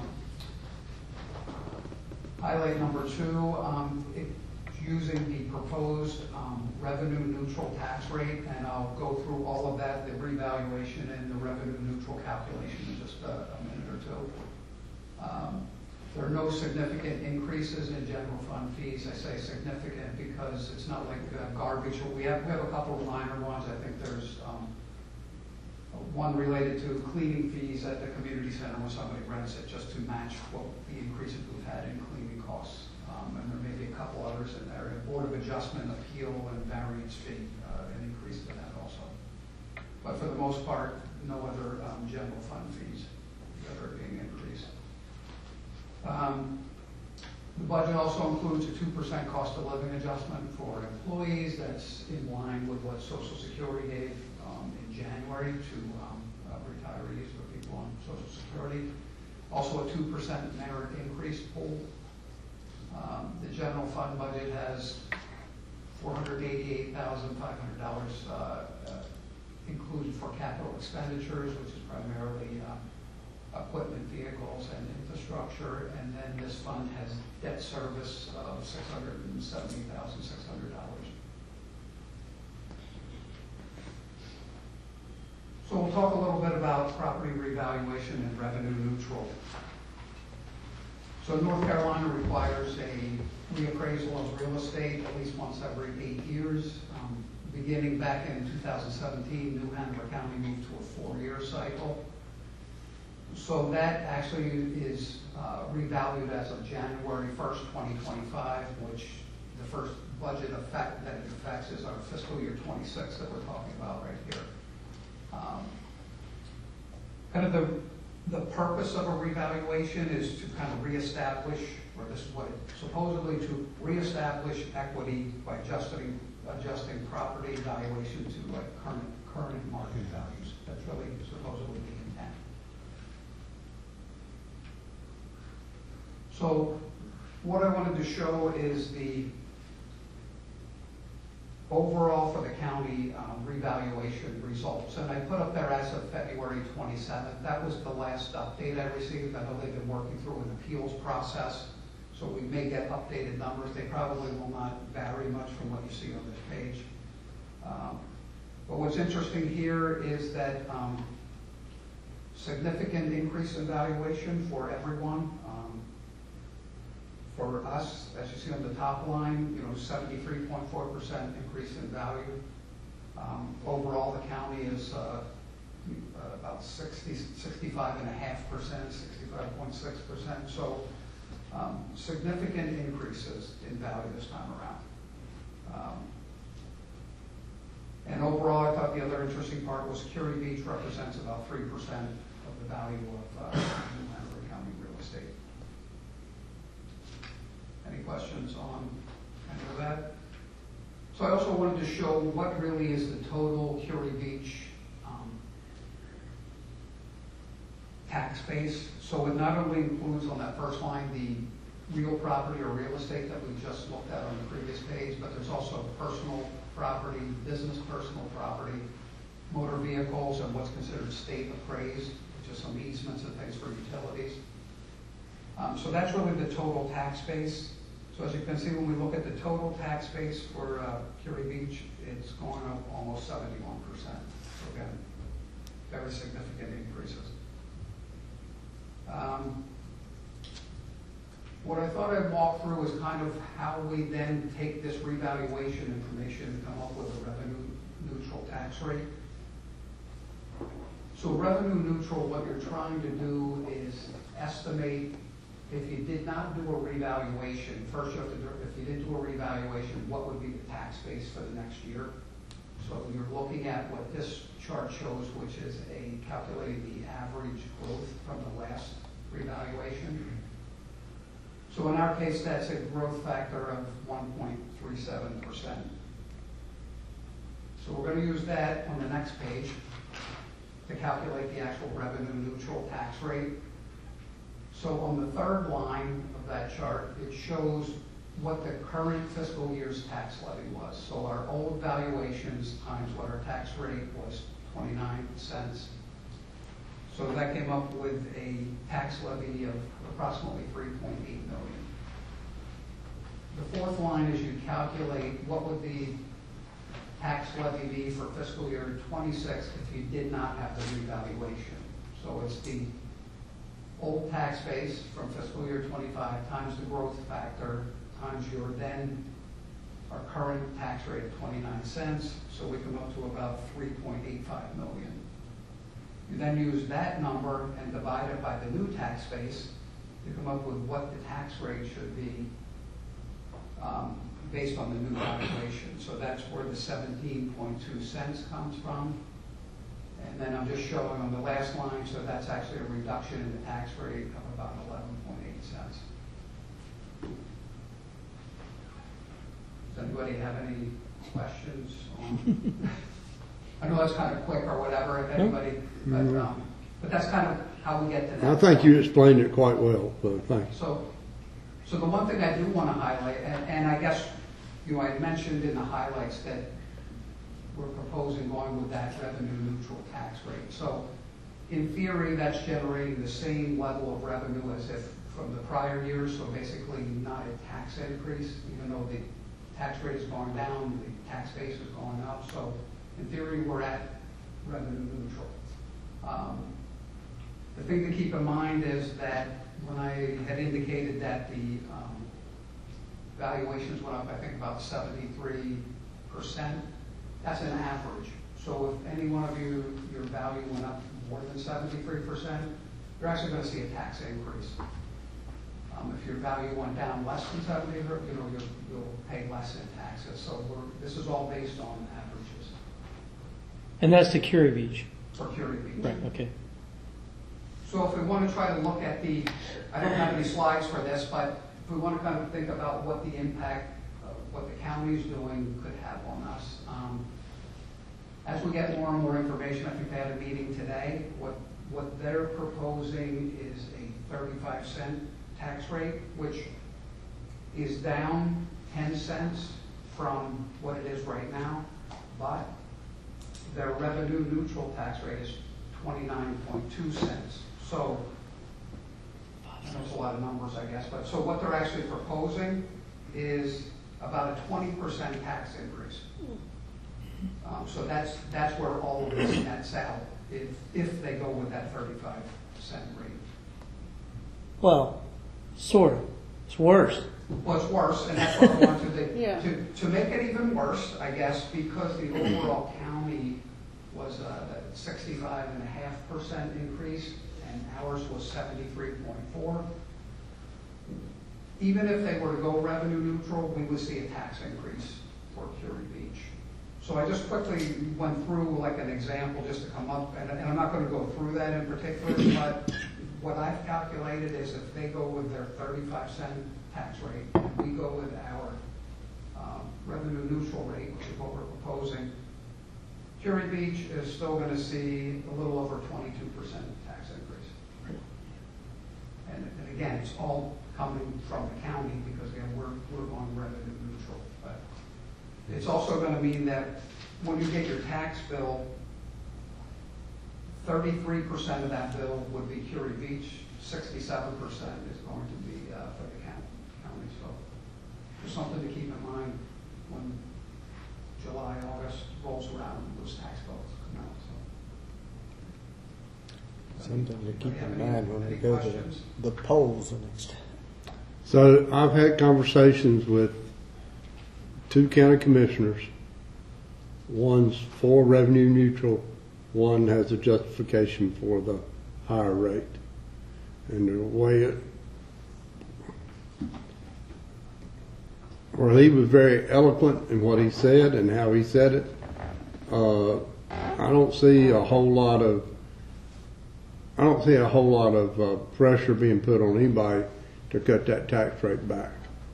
highlight number two, um, it, using the proposed um, revenue neutral tax rate, and I'll go through all of that, the revaluation and the revenue neutral calculation in just a, a minute or two. Um, There are no significant increases in general fund fees. I say significant because it's not like uh, garbage. We have, we have a couple of minor ones. I think there's um, one related to cleaning fees at the community center when somebody rents it, just to match what the increases we've had in cleaning costs. Um, and there may be a couple others in there. A Board of Adjustment, appeal, and variance fee, uh, an increase in that also. But for the most part, no other um, general fund fees that are being increased. Um, the budget also includes a two percent cost of living adjustment for employees. That's in line with what Social Security gave um, in January to um, uh, retirees or people on Social Security. Also a two percent merit increase pool. Um, the general fund budget has four hundred eighty-eight thousand five hundred dollars uh, uh, included for capital expenditures, which is primarily uh, equipment, vehicles, and infrastructure, and then this fund has debt service of six hundred seventy thousand six hundred dollars. So we'll talk a little bit about property revaluation and revenue neutral. So North Carolina requires a reappraisal of real estate at least once every eight years. Um, beginning back in two thousand seventeen, New Hanover County moved to a four-year cycle. So that actually is uh, revalued as of January first, twenty twenty-five, which the first budget effect that it affects is our fiscal year twenty-six that we're talking about right here. Um, kind of the, the purpose of a revaluation is to kind of reestablish, or this is what it, supposedly to reestablish equity by adjusting, adjusting property valuation to like current, current market values. That's really supposedly the intent. So what I wanted to show is the overall for the county um, revaluation results. And I put up there as of February twenty-seventh. That was the last update I received. I know they've been working through an appeals process, so we may get updated numbers. They probably will not vary much from what you see on this page. Um, but what's interesting here is that um, significant increase in valuation for everyone. Um, For us, as you see on the top line, you know, seventy-three point four percent increase in value. Um, overall, the county is uh, about sixty, sixty-five point five percent, sixty-five point six percent. So um, significant increases in value this time around. Um, and overall, I thought the other interesting part was Curie Beach represents about three percent of the value of uh, New Hanover County real estate. Any questions on any of that? So I also wanted to show what really is the total Curie Beach um, tax base. So it not only includes on that first line the real property or real estate that we just looked at on the previous page, but there's also personal property, business personal property, motor vehicles, and what's considered state appraised, which is some easements and things for utilities. Um, so that's really the total tax base. So as you can see, when we look at the total tax base for uh, Curie Beach, it's going up almost seventy-one percent. So again, very significant increases. Um, what I thought I'd walk through is kind of how we then take this revaluation information and come up with a revenue neutral tax rate. So revenue neutral, what you're trying to do is estimate if you did not do a revaluation. First, you have to do, if you did do a revaluation, what would be the tax base for the next year? So you're looking at what this chart shows, which is a calculating the average growth from the last revaluation. So in our case, that's a growth factor of one point three seven percent. So we're going to use that on the next page to calculate the actual revenue neutral tax rate. So on the third line of that chart, it shows what the current fiscal year's tax levy was. So our old valuations times what our tax rate was, twenty-nine cents. So that came up with a tax levy of approximately three point eight million. The fourth line is you calculate what would the tax levy be for fiscal year twenty-six if you did not have the revaluation. So it's the old tax base from fiscal year twenty-five times the growth factor times your then, our current tax rate of twenty-nine cents, so we come up to about three point eight five million. You then use that number and divide it by the new tax base to come up with what the tax rate should be um, based on the new valuation. So that's where the seventeen point two cents comes from. And then I'm just showing on the last line, so that's actually a reduction in the tax rate of about eleven point eight cents. Does anybody have any questions on? I know that's kind of quick or whatever, if anybody, but, um, but that's kind of how we get to that. I think you explained it quite well, so thanks. So, so the one thing I do want to highlight, and, and I guess you know, I mentioned in the highlights that we're proposing going with that revenue neutral tax rate. So in theory, that's generating the same level of revenue as if from the prior years, so basically not a tax increase, even though the tax rate is going down, the tax base is going up. So in theory, we're at revenue neutral. Um, the thing to keep in mind is that when I had indicated that the um, valuations went up, I think about seventy-three percent, that's an average. So if any one of you, your value went up more than seventy-three percent, you're actually going to see a tax increase. Um, if your value went down less than seventy, you know, you'll, you'll pay less in taxes. So we're, this is all based on averages. And that's the Curie Beach. For Curie Beach. Right, okay. So if we want to try to look at the, I don't have any slides for this, but if we want to kind of think about what the impact of what the county is doing could have on us. Um, as we get more and more information, I think they had a meeting today, what, what they're proposing is a thirty-five cent tax rate, which is down ten cents from what it is right now, but their revenue neutral tax rate is twenty-nine point two cents. So that's a lot of numbers, I guess. But so what they're actually proposing is about a twenty percent tax increase. Um, so that's that's where all of this nets out if if they go with that thirty-five cent rate. Well, sort of. It's worse. Well, it's worse, and that's what I want to do. Yeah. To to make it even worse, I guess, because the overall county was a sixty-five and a half percent increase, and ours was seventy-three point four. Even if they were to go revenue neutral, we would see a tax increase for Curie Beach. So I just quickly went through like an example just to come up, and, and I'm not going to go through that in particular, but what I've calculated is if they go with their thirty-five cent tax rate, and we go with our um, revenue neutral rate, which is what we're proposing, Curie Beach is still going to see a little over twenty-two percent tax increase. And, and again, it's all coming from the county because again, we're, we're on revenue neutral. But it's also going to mean that when you get your tax bill, thirty-three percent of that bill would be Curie Beach, sixty-seven percent is going to be uh, for the county. So just something to keep in mind when July, August rolls around and those tax bills come out. So. Something to keep in any, mind when any we go to questions? the polls the next time. So I've had conversations with two county commissioners. One's for revenue neutral, one has a justification for the higher rate. And the way it, well, he was very eloquent in what he said and how he said it. Uh, I don't see a whole lot of, I don't see a whole lot of uh, pressure being put on anybody to cut that tax rate back.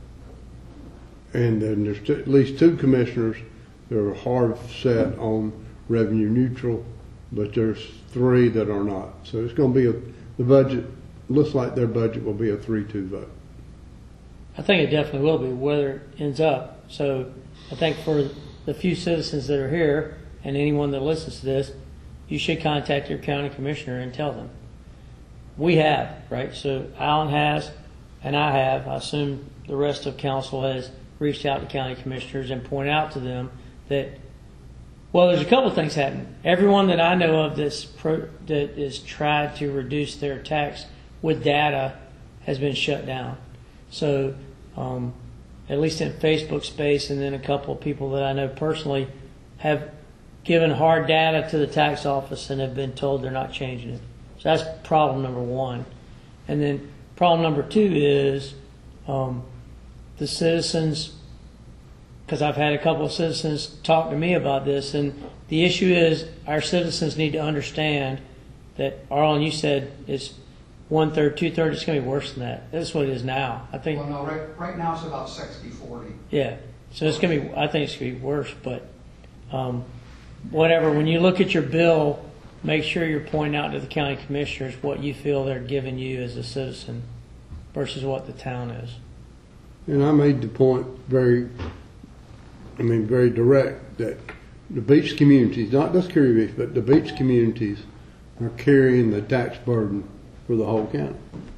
And then there's t- at least two commissioners that are hard set on revenue neutral, but there's three that are not. So it's going to be a, the budget, looks like their budget will be a three two vote. I think it definitely will be, whether it ends up. So I think for the few citizens that are here and anyone that listens to this, you should contact your county commissioner and tell them. We have, right? So Alan has, and I have. I assume the rest of council has reached out to county commissioners and pointed out to them that, well, there's a couple of things happening. Everyone that I know of that's pro, that is tried to reduce their tax with data has been shut down. So um, at least in Facebook space, and then a couple of people that I know personally have given hard data to the tax office and have been told they're not changing it. So that's problem number one. And then problem number two is um, the citizens, because I've had a couple of citizens talk to me about this, and the issue is our citizens need to understand that, Arlen, you said it's one third, two thirds. It's going to be worse than that. That's what it is now. I think. Well, no, right, right now it's about sixty forty. Yeah. So it's going to be. I think it's going to be worse. But um, whatever. When you look at your bill, make sure you're pointing out to the county commissioners what you feel they're giving you as a citizen versus what the town is. And I made the point very, I mean, very direct that the beach communities, not just Curie Beach, but the beach communities are carrying the tax burden for the whole county.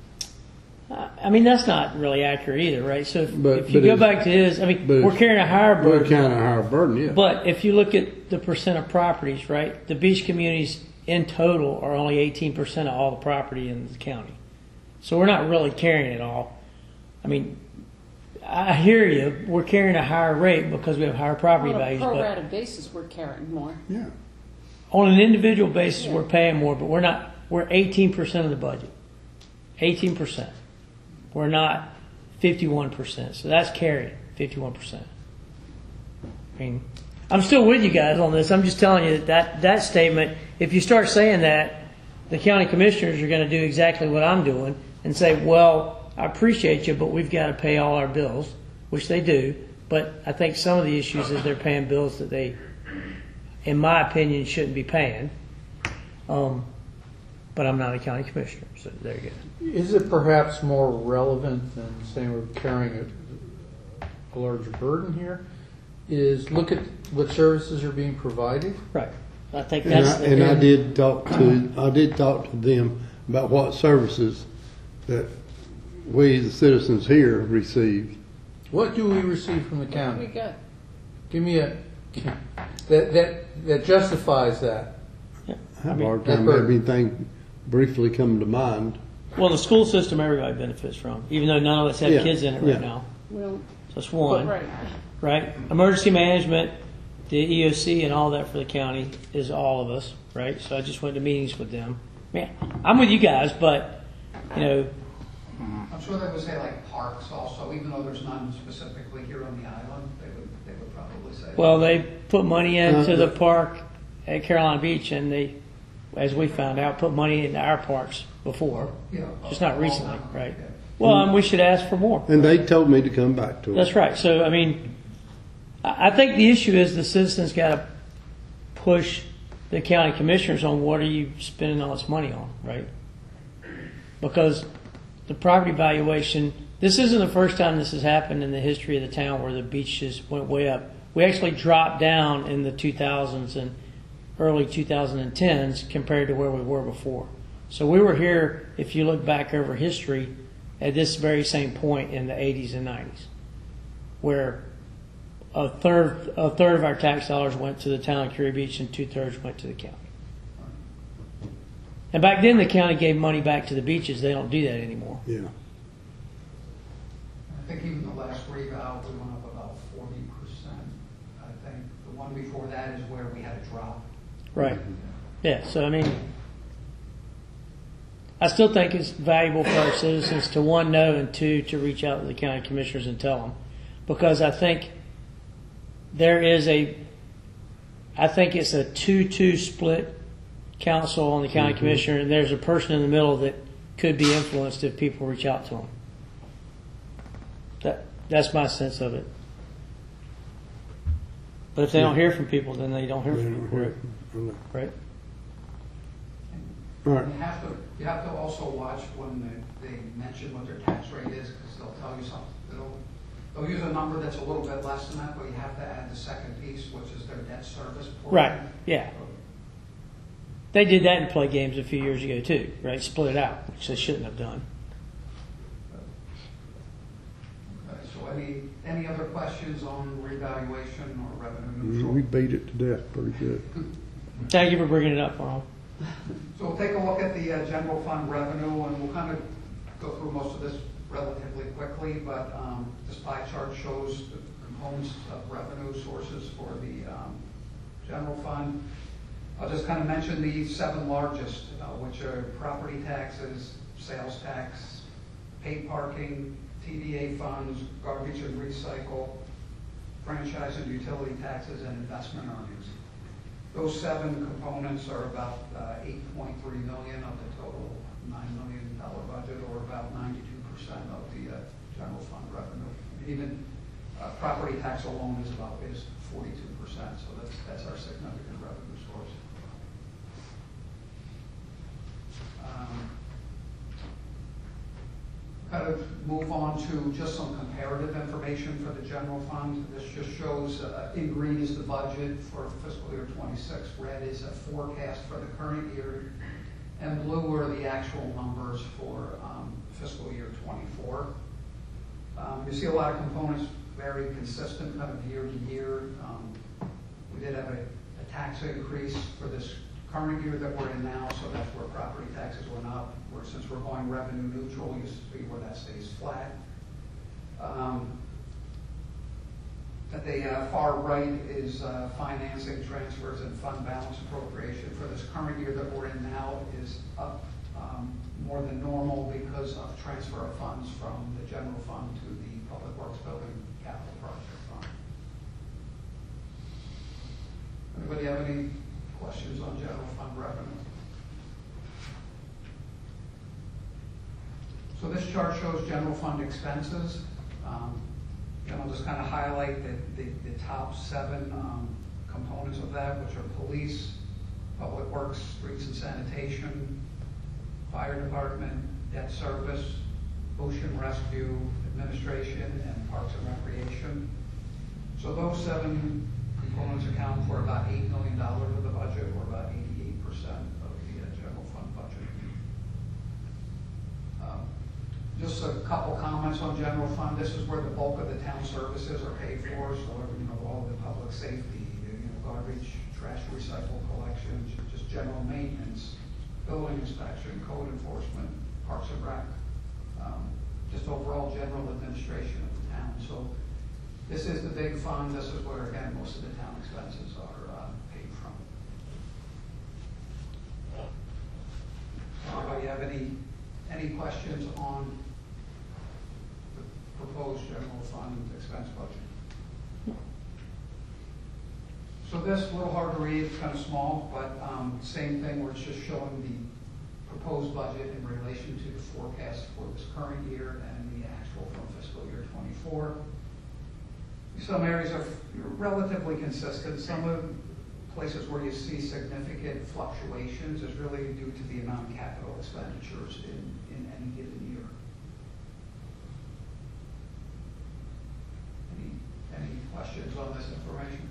I mean, that's not really accurate either, right? So if, But- if you but go it's- back to his, I mean, but we're it's- carrying a higher burden. We're carrying a higher burden, yeah. But if you look at the percent of properties, right, the beach communities in total are only eighteen percent of all the property in the county. So we're not really carrying it all. I mean, I hear you. We're carrying a higher rate because we have higher property On a values. pro But rata basis, we're carrying more. Yeah. on an individual basis, Yeah. we're paying more, but we're not, we're eighteen percent of the budget. eighteen percent. We're not fifty-one percent. So that's carrying, fifty-one percent. I mean, I'm still with you guys on this. I'm just telling you that that, that statement, if you start saying that, the county commissioners are going to do exactly what I'm doing and say, well, I appreciate you, but we've got to pay all our bills, which they do. But I think some of the issues is they're paying bills that they, in my opinion, shouldn't be paying. Um, but I'm not a county commissioner, so there you go. Is it perhaps more relevant than saying we're carrying a, a larger burden here? Is look at what services are being provided. Right. I think And that's I, the, and I did talk to, I did talk to them about what services that we, the citizens here, receive. What do we receive from the We county? got Give me a that that that justifies that. yeah. I I have a mean, hard time That having anything briefly come to mind. well, the school system everybody benefits from, even though none of us have Yeah, kids in it right yeah. now. well, So that's one. right. Right? Emergency management, the E O C and all that for the county is all of us, right? So I just went to meetings with them. Man, I'm with you guys, but, you know, I'm sure they would say like parks also, even though there's none specifically here on the island, they would, they would probably say. well, they put money into Uh, the park at Carolina Beach, and they, as we found out, put money into our parks before. Yeah, Just a not long recently, time ago, right? yeah. Well, and we should ask for more. And they told me to come back to it. That's right. So, I mean, I I think the issue is the citizens got to push the county commissioners on what are you spending all this money on, right? Because the property valuation, this isn't the first time this has happened in the history of the town where the beaches went way up. We actually dropped down in the two thousands and early twenty tens compared to where we were before. So we were here, if you look back over history, at this very same point in the eighties and nineties, where a third a third of our tax dollars went to the town of Curie Beach and two thirds went to the county. And back then, the county gave money back to the beaches. They don't do that anymore. Yeah. I think even the last revow, we went up about forty percent. I think the one before that is where we had a drop. Right. Yeah. So I mean, I still think it's valuable for our citizens to, one, know, and two, to reach out to the county commissioners and tell them, because I think there is a, I think it's a two-two split council on the county Mm-hmm. commissioner, and there's a person in the middle that could be influenced if people reach out to them. That that's my sense of it. But if they don't hear from people, then they don't hear They from don't people, hear from them. right? All right. You have to, you have to also watch when they, they mention what their tax rate is, because they'll tell you something, They'll, they'll use a number that's a little bit less than that, but you have to add the second piece, which is their debt service portion. Right, yeah. They did that in play games a few years ago too, right? Split it out, which they shouldn't have done. Okay, so any, any other questions on revaluation or revenue We neutral? beat it to death pretty good. Thank you for bringing it up, Ron. So we'll take a look at the uh, general fund revenue, and we'll kind of go through most of this relatively quickly, but um, this pie chart shows the components of revenue sources for the um, general fund. I'll just kind of mention the seven largest, uh, which are property taxes, sales tax, paid parking, T D A funds, garbage and recycle, franchise and utility taxes, and investment earnings. Those seven components are about uh, eight point three million dollars of the total nine million dollars budget, or about ninety-two percent of the uh, general fund revenue. Even uh, property tax alone is about is forty-two percent, so that's that's our significant revenue source. Um, kind of move on to just some comparative information for the general fund. This just shows, uh, in green is the budget for fiscal year twenty-six, red is a forecast for the current year, and blue are the actual numbers for um, fiscal year twenty-four. Um, you see a lot of components very consistent kind of year to year. Um, we did have a, a tax increase for this current year that we're in now, so that's where property taxes went up. Where since we're going revenue neutral, you see where that stays flat. Um, at the uh, far right is uh, financing transfers and fund balance appropriation for this current year that we're in now is up um, more than normal because of transfer of funds from the general fund to the Public Works Building Capital Project Fund. Anybody have any questions on general fund revenue? So this chart shows general fund expenses. Um, and I'll just kind of highlight the, the, the top seven um, components of that, which are police, public works, streets and sanitation, fire department, debt service, ocean rescue, administration, and parks and recreation. So those seven components account for about eight million dollars of the budget, or about eighty-eight percent of the uh, general fund budget. Um, just a couple comments on general fund. This is where the bulk of the town services are paid for, so you know, all the public safety, you know, garbage, trash, recycle collection, just general maintenance, building inspection, code enforcement, parks and rec, um, just overall general administration of the town. So this is the big fund. This is where, again, most of the town expenses are uh, paid from. Anybody have any any questions on the proposed general fund expense budget? So this, a little hard to read, it's kind of small, but um, same thing where it's just showing the proposed budget in relation to the forecast for this current year and the actual from fiscal year twenty-four. Some areas are relatively consistent. Some of the places where you see significant fluctuations is really due to the amount of capital expenditures in, in any given year. Any, any questions on this information?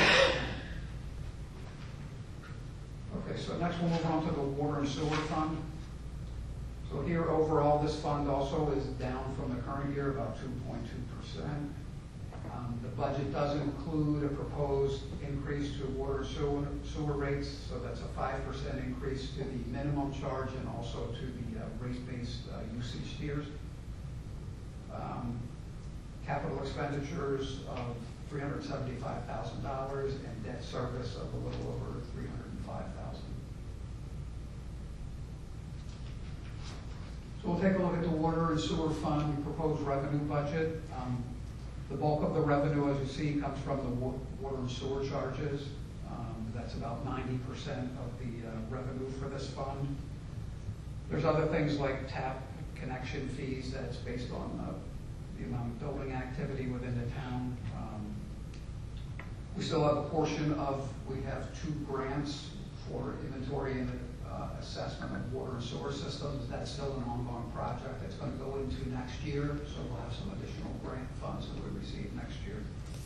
Okay, so next we'll move on to the water and sewer fund. So here overall this fund also is down from the current year about two point two percent. Um, the budget does include a proposed increase to water and sewer, sewer rates, so that's a five percent increase to the minimum charge and also to the uh, rate-based uh, usage tiers. Um, capital expenditures of three hundred seventy-five thousand dollars and debt service of a little over three hundred five thousand dollars. So we'll take a look at the water and sewer fund proposed revenue budget. Um, The bulk of the revenue, as you see, comes from the water and sewer charges. Um, that's about ninety percent of the uh, revenue for this fund. There's other things like tap connection fees that's based on uh, the amount of building activity within the town. Um, we still have a portion of, we have two grants for inventory and uh, assessment of water and sewer systems. That's still an ongoing project. It's going to go into next year, so we'll have some additional grant funds that we receive next year.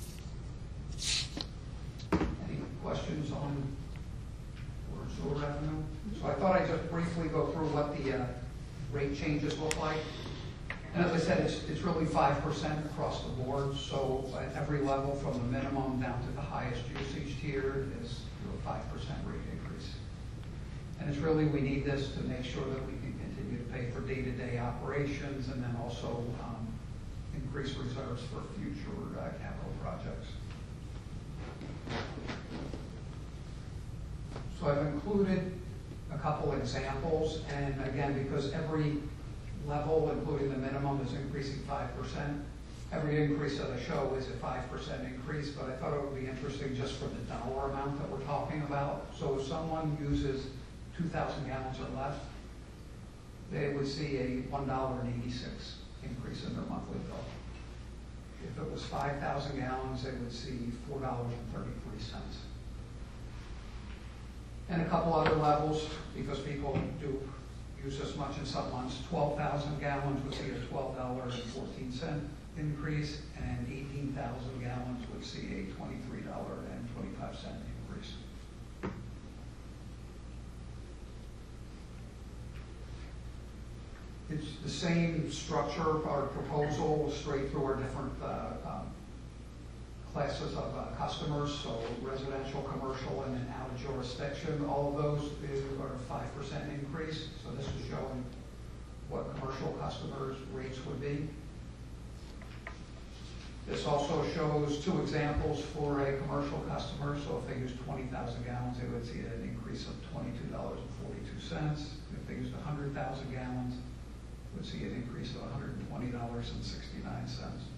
Any questions on water and sewer revenue? So I thought I'd just briefly go through what the uh, rate changes look like. And as I said, it's, it's really five percent across the board. So at every level, from the minimum down to the highest usage tier, is a five percent rate increase. And it's really, we need this to make sure that we can continue to pay for day-to-day operations, and then also um, increase reserves for future uh, capital projects. So I've included a couple examples, and again, because every level, including the minimum, is increasing five percent. Every increase that I show is a five percent increase, but I thought it would be interesting just for the dollar amount that we're talking about. So if someone uses two thousand gallons or less, they would see a one dollar and eighty-six cents increase in their monthly bill. If it was five thousand gallons, they would see four dollars and thirty-three cents. And a couple other levels, because people do use this much in some months. twelve thousand gallons would see a twelve dollars and fourteen cents increase, and eighteen thousand gallons would see a twenty-three dollars and twenty-five cents increase. It's the same structure, our proposal, straight through our different uh, um, classes of uh, customers, so residential, commercial, and then out of jurisdiction. All of those are a five percent increase. So this is showing what commercial customers' rates would be. This also shows two examples for a commercial customer. So if they use twenty thousand gallons, they would see an increase of twenty-two dollars and forty-two cents. If they used one hundred thousand gallons, they would see an increase of one hundred twenty dollars and sixty-nine cents.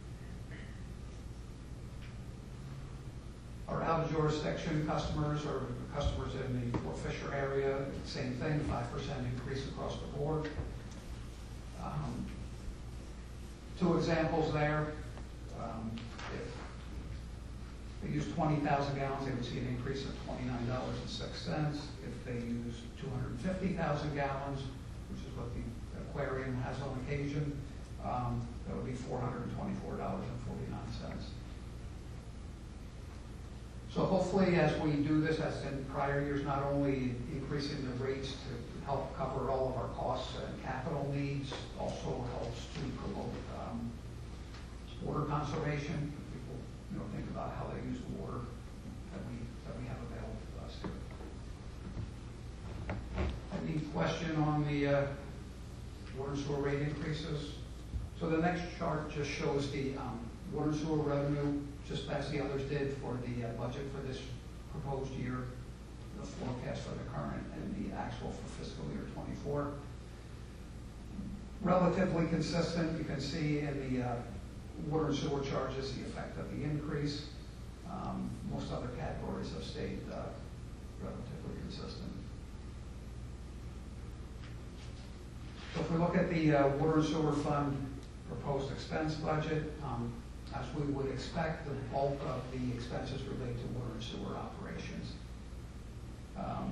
Our out-of-jurisdiction customers or customers in the Fort Fisher area, same thing, five percent increase across the board. Um, two examples there. Um, if they use twenty thousand gallons, they would see an increase of twenty-nine dollars and six cents. If they use two hundred fifty thousand gallons, which is what the aquarium has on occasion, um, that would be four hundred twenty-four dollars and forty-nine cents. So hopefully, as we do this, as in prior years, not only increasing the rates to help cover all of our costs and capital needs, also helps to promote um, water conservation. People, you know, think about how they use the water that we that we have available to us here. Any question on the uh, water and sewer rate increases? So the next chart just shows the um, water and sewer revenue, just as the others did, for the uh, budget for this proposed year, the forecast for the current, and the actual for fiscal year twenty-four. Relatively consistent. You can see in the uh, water and sewer charges the effect of the increase. Um, most other categories have stayed uh, relatively consistent. So if we look at the uh, water and sewer fund proposed expense budget, um, as we would expect, the bulk of the expenses relate to water and sewer operations. Um,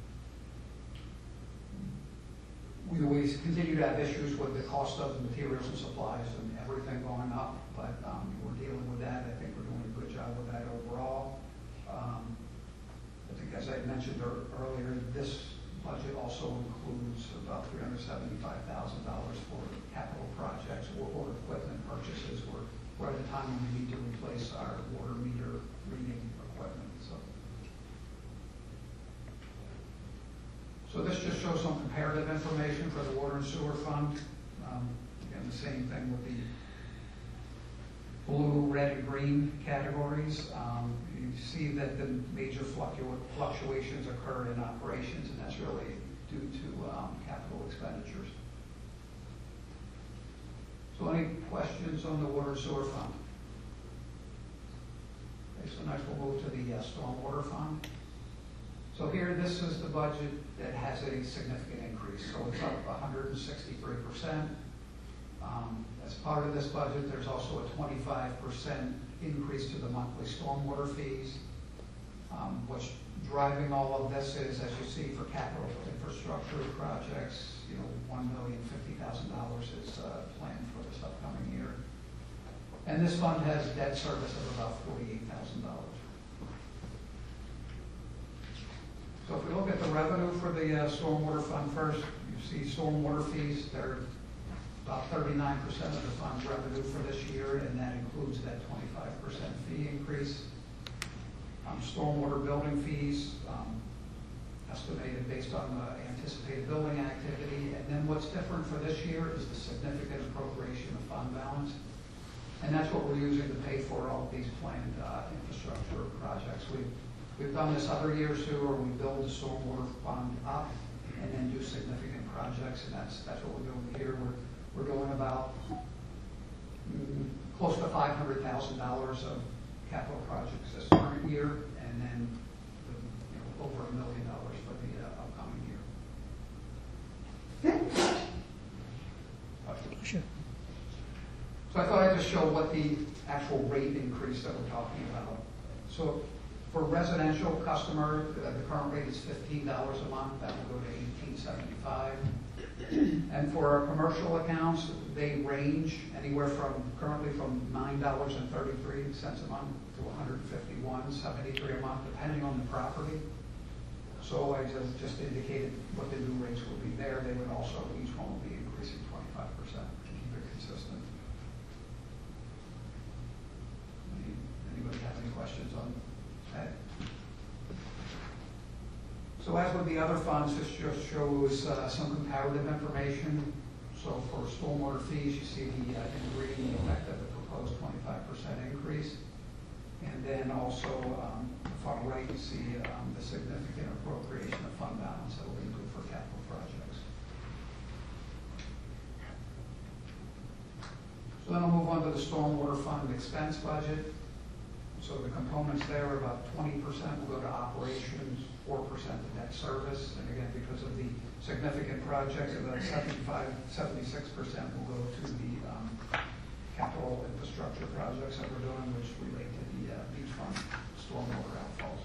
we always continue to have issues with the cost of materials and supplies and everything going up, but um, we're dealing with that. I think we're doing a good job with that overall. Um, I think, as I mentioned er earlier, this budget also includes about three hundred seventy-five thousand dollars for capital projects or, or equipment purchases. We're, we're at a time when we need to replace our water meter reading equipment. So, so this just shows some comparative information for the water and sewer fund. Um, again, the same thing with the blue, red, and green categories. Um, you see that the major fluctu fluctuations occur in operations, and that's really due to um, capital expenditures. So any questions on the water and sewer fund? Okay, so next we'll move to the uh, stormwater fund. So here, this is the budget that has a significant increase. So it's up one hundred sixty-three percent. Um, as part of this budget, there's also a twenty-five percent increase to the monthly stormwater fees, um, which drives driving all of this is, as you see, for capital infrastructure projects, you know, one million fifty thousand dollars is uh, planned for this upcoming year. And this fund has debt service of about forty-eight thousand dollars. So if we look at the revenue for the uh, stormwater fund first, you see stormwater fees, they're about thirty-nine percent of the fund's revenue for this year, and that includes that twenty-five percent fee increase. Um, stormwater building fees, um, estimated based on uh, anticipated building activity. And then what's different for this year is the significant appropriation of fund balance. And that's what we're using to pay for all of these planned uh, infrastructure projects. We've, we've done this other years too, where we build the stormwater fund up and then do significant projects, and that's that's what we're doing here. We're, we're doing about mm, close to five hundred thousand dollars of capital projects this current year, and then you know, over a million dollars for the uh, upcoming year. Sure. So I thought I'd just show what the actual rate increase that we're talking about. So for residential customer, uh, the current rate is fifteen dollars a month. That will go to eighteen seventy-five. And for our commercial accounts, they range anywhere from currently from nine dollars and thirty-three cents a month to one hundred fifty-one seventy-three a month, depending on the property. So I just, just indicated what the new rates will be there. They would also, each one will be increasing twenty-five percent to keep it consistent. Any, anybody have any questions on that? So as with the other funds, this just shows uh, some comparative information. So for stormwater fees, you see the uh, in green the effect of the proposed twenty-five percent increase. And then also um, the far right, you see um, the significant appropriation of fund balance that will be good for capital projects. So then I'll move on to the stormwater fund expense budget. So the components there are about twenty percent will go to operations, four percent to debt service. And again, because of the significant projects, about seventy-five, seventy-six percent will go to the um, capital infrastructure projects that we're doing, which relate to the uh, beachfront stormwater outfalls.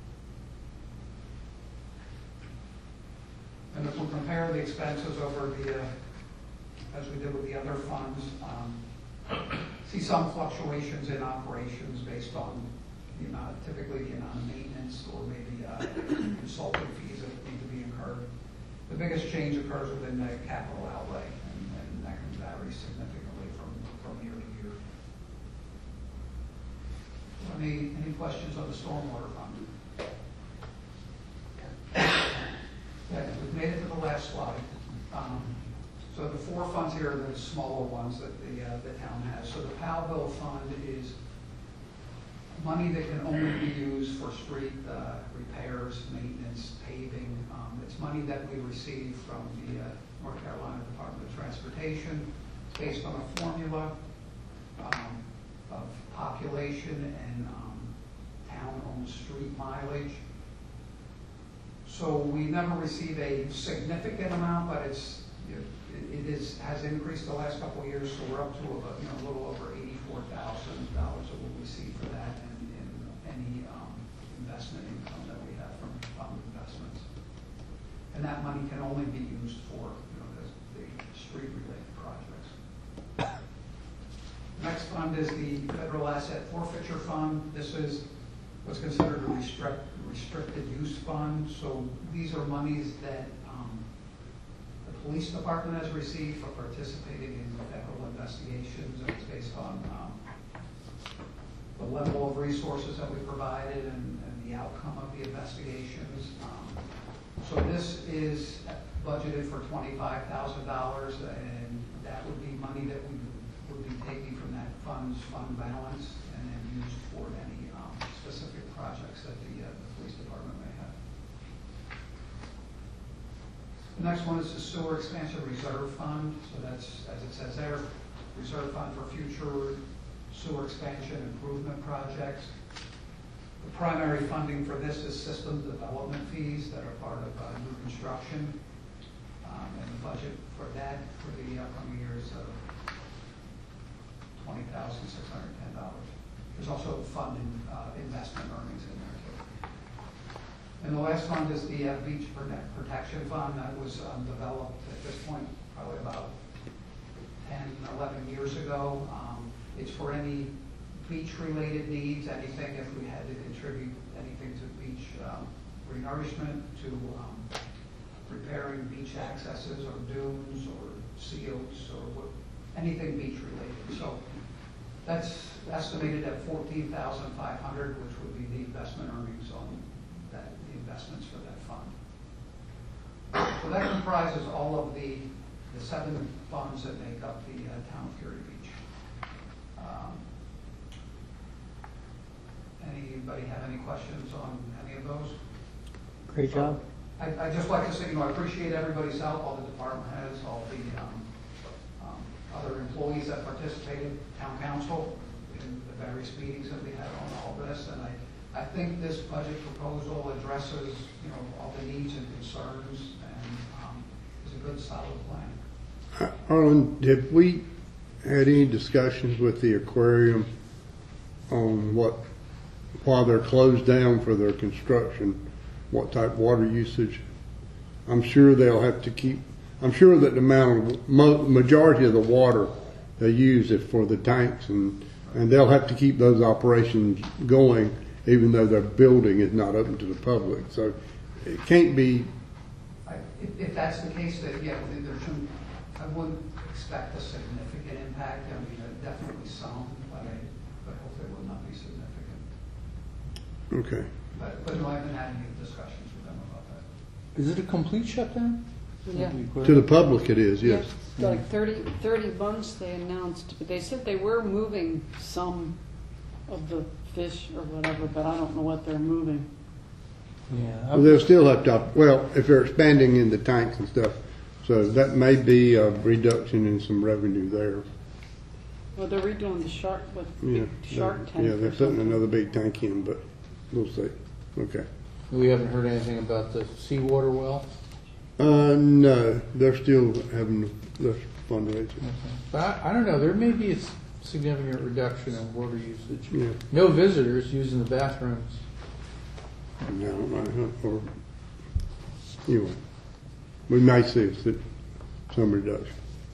And if we compare the expenses over the, uh, as we did with the other funds, um, see some fluctuations in operations based on the amount, typically the amount of maintenance or maybe uh, consulting fees that need to be incurred. The biggest change occurs within the capital outlay, and, and that can vary significantly from, from year to year. So any, any questions on the stormwater fund? Yeah, we've made it to the last slide. Um, So the four funds here are the smaller ones that the, uh, the town has. So the Powellville Fund is money that can only be used for street uh, repairs, maintenance, paving. Um, it's money that we receive from the uh, North Carolina Department of Transportation. It's based on a formula um, of population and um, town-owned street mileage. So we never receive a significant amount, but it's it, it is has increased the last couple of years, so we're up to about, you know, a little over eighty-four thousand dollars that we'll receive for that, and, and any um, investment income that we have from fund investments. And that money can only be used for, you know, the, the street-related projects. Next fund is the Federal Asset Forfeiture Fund. This is what's considered a restrict, restricted use fund. So these are monies that um, the police department has received for participating in federal investigations. And it's based on um, the level of resources that we provided and, and the outcome of the investigations. Um, so this is budgeted for twenty-five thousand dollars, and that would be money that we would be taking from that fund's fund balance and then used for any um, specific projects that the, uh, the police department may have. The next one is the Sewer Expansion Reserve Fund. So that's, as it says there, reserve fund for future sewer expansion improvement projects. The primary funding for this is system development fees that are part of uh, new construction. Um, and the budget for that for the upcoming year is uh, twenty thousand six hundred ten dollars. There's also fund uh, investment earnings in there too. And And the last fund is the uh, Beach Prote- Protection Fund that was um, developed at this point probably about ten, eleven years ago. Um, It's for any beach-related needs, anything if we had to contribute anything to beach um, renourishment, to um, repairing beach accesses or dunes or seals or what, anything beach-related. So that's estimated at fourteen thousand five hundred dollars, which would be the investment earnings on that, the investments for that fund. So that comprises all of the, the seven funds that make up the uh, town of Curie Beach. Um, Anybody have any questions on any of those? Great job. I, I just like to say, you know, I appreciate everybody's help, all the department heads, all the um, um, other employees that participated, town council, in the various meetings that we had on all this. And I, I think this budget proposal addresses, you know, all the needs and concerns, and um, is a good, solid plan. Arlen, have we had any discussions with the aquarium on what, while they're closed down for their construction, what type of water usage? I'm sure they'll have to keep, I'm sure that the amount of, mo- majority of the water they use is for the tanks, and, and they'll have to keep those operations going even though their building is not open to the public. So it can't be. I, if, if that's the case, that yeah, there shouldn't, I wouldn't expect a significant impact. I mean, uh, definitely some, but I, but hopefully it will not be significant. Okay. But, but no, I haven't had any discussions with them about that. Is it a complete shutdown? Yeah. To the public it is, yes. Yeah, like thirty, thirty months they announced, but they said they were moving some of the fish or whatever, but I don't know what they're moving. Yeah. Well, they'll still have to, op- well, if they're expanding in the tanks and stuff, so that may be a reduction in some revenue there. Well, they're redoing the shark, with Yeah, shark they- tank yeah, or they're putting something. another big tank in, but we'll see. Okay. We haven't heard anything about the seawater well. Uh, no, they're still having the fundraiser. But I, I don't know. There may be a s- significant reduction in water usage. Yeah. No visitors using the bathrooms. No, I- or anyway, we may see if it, some reduction.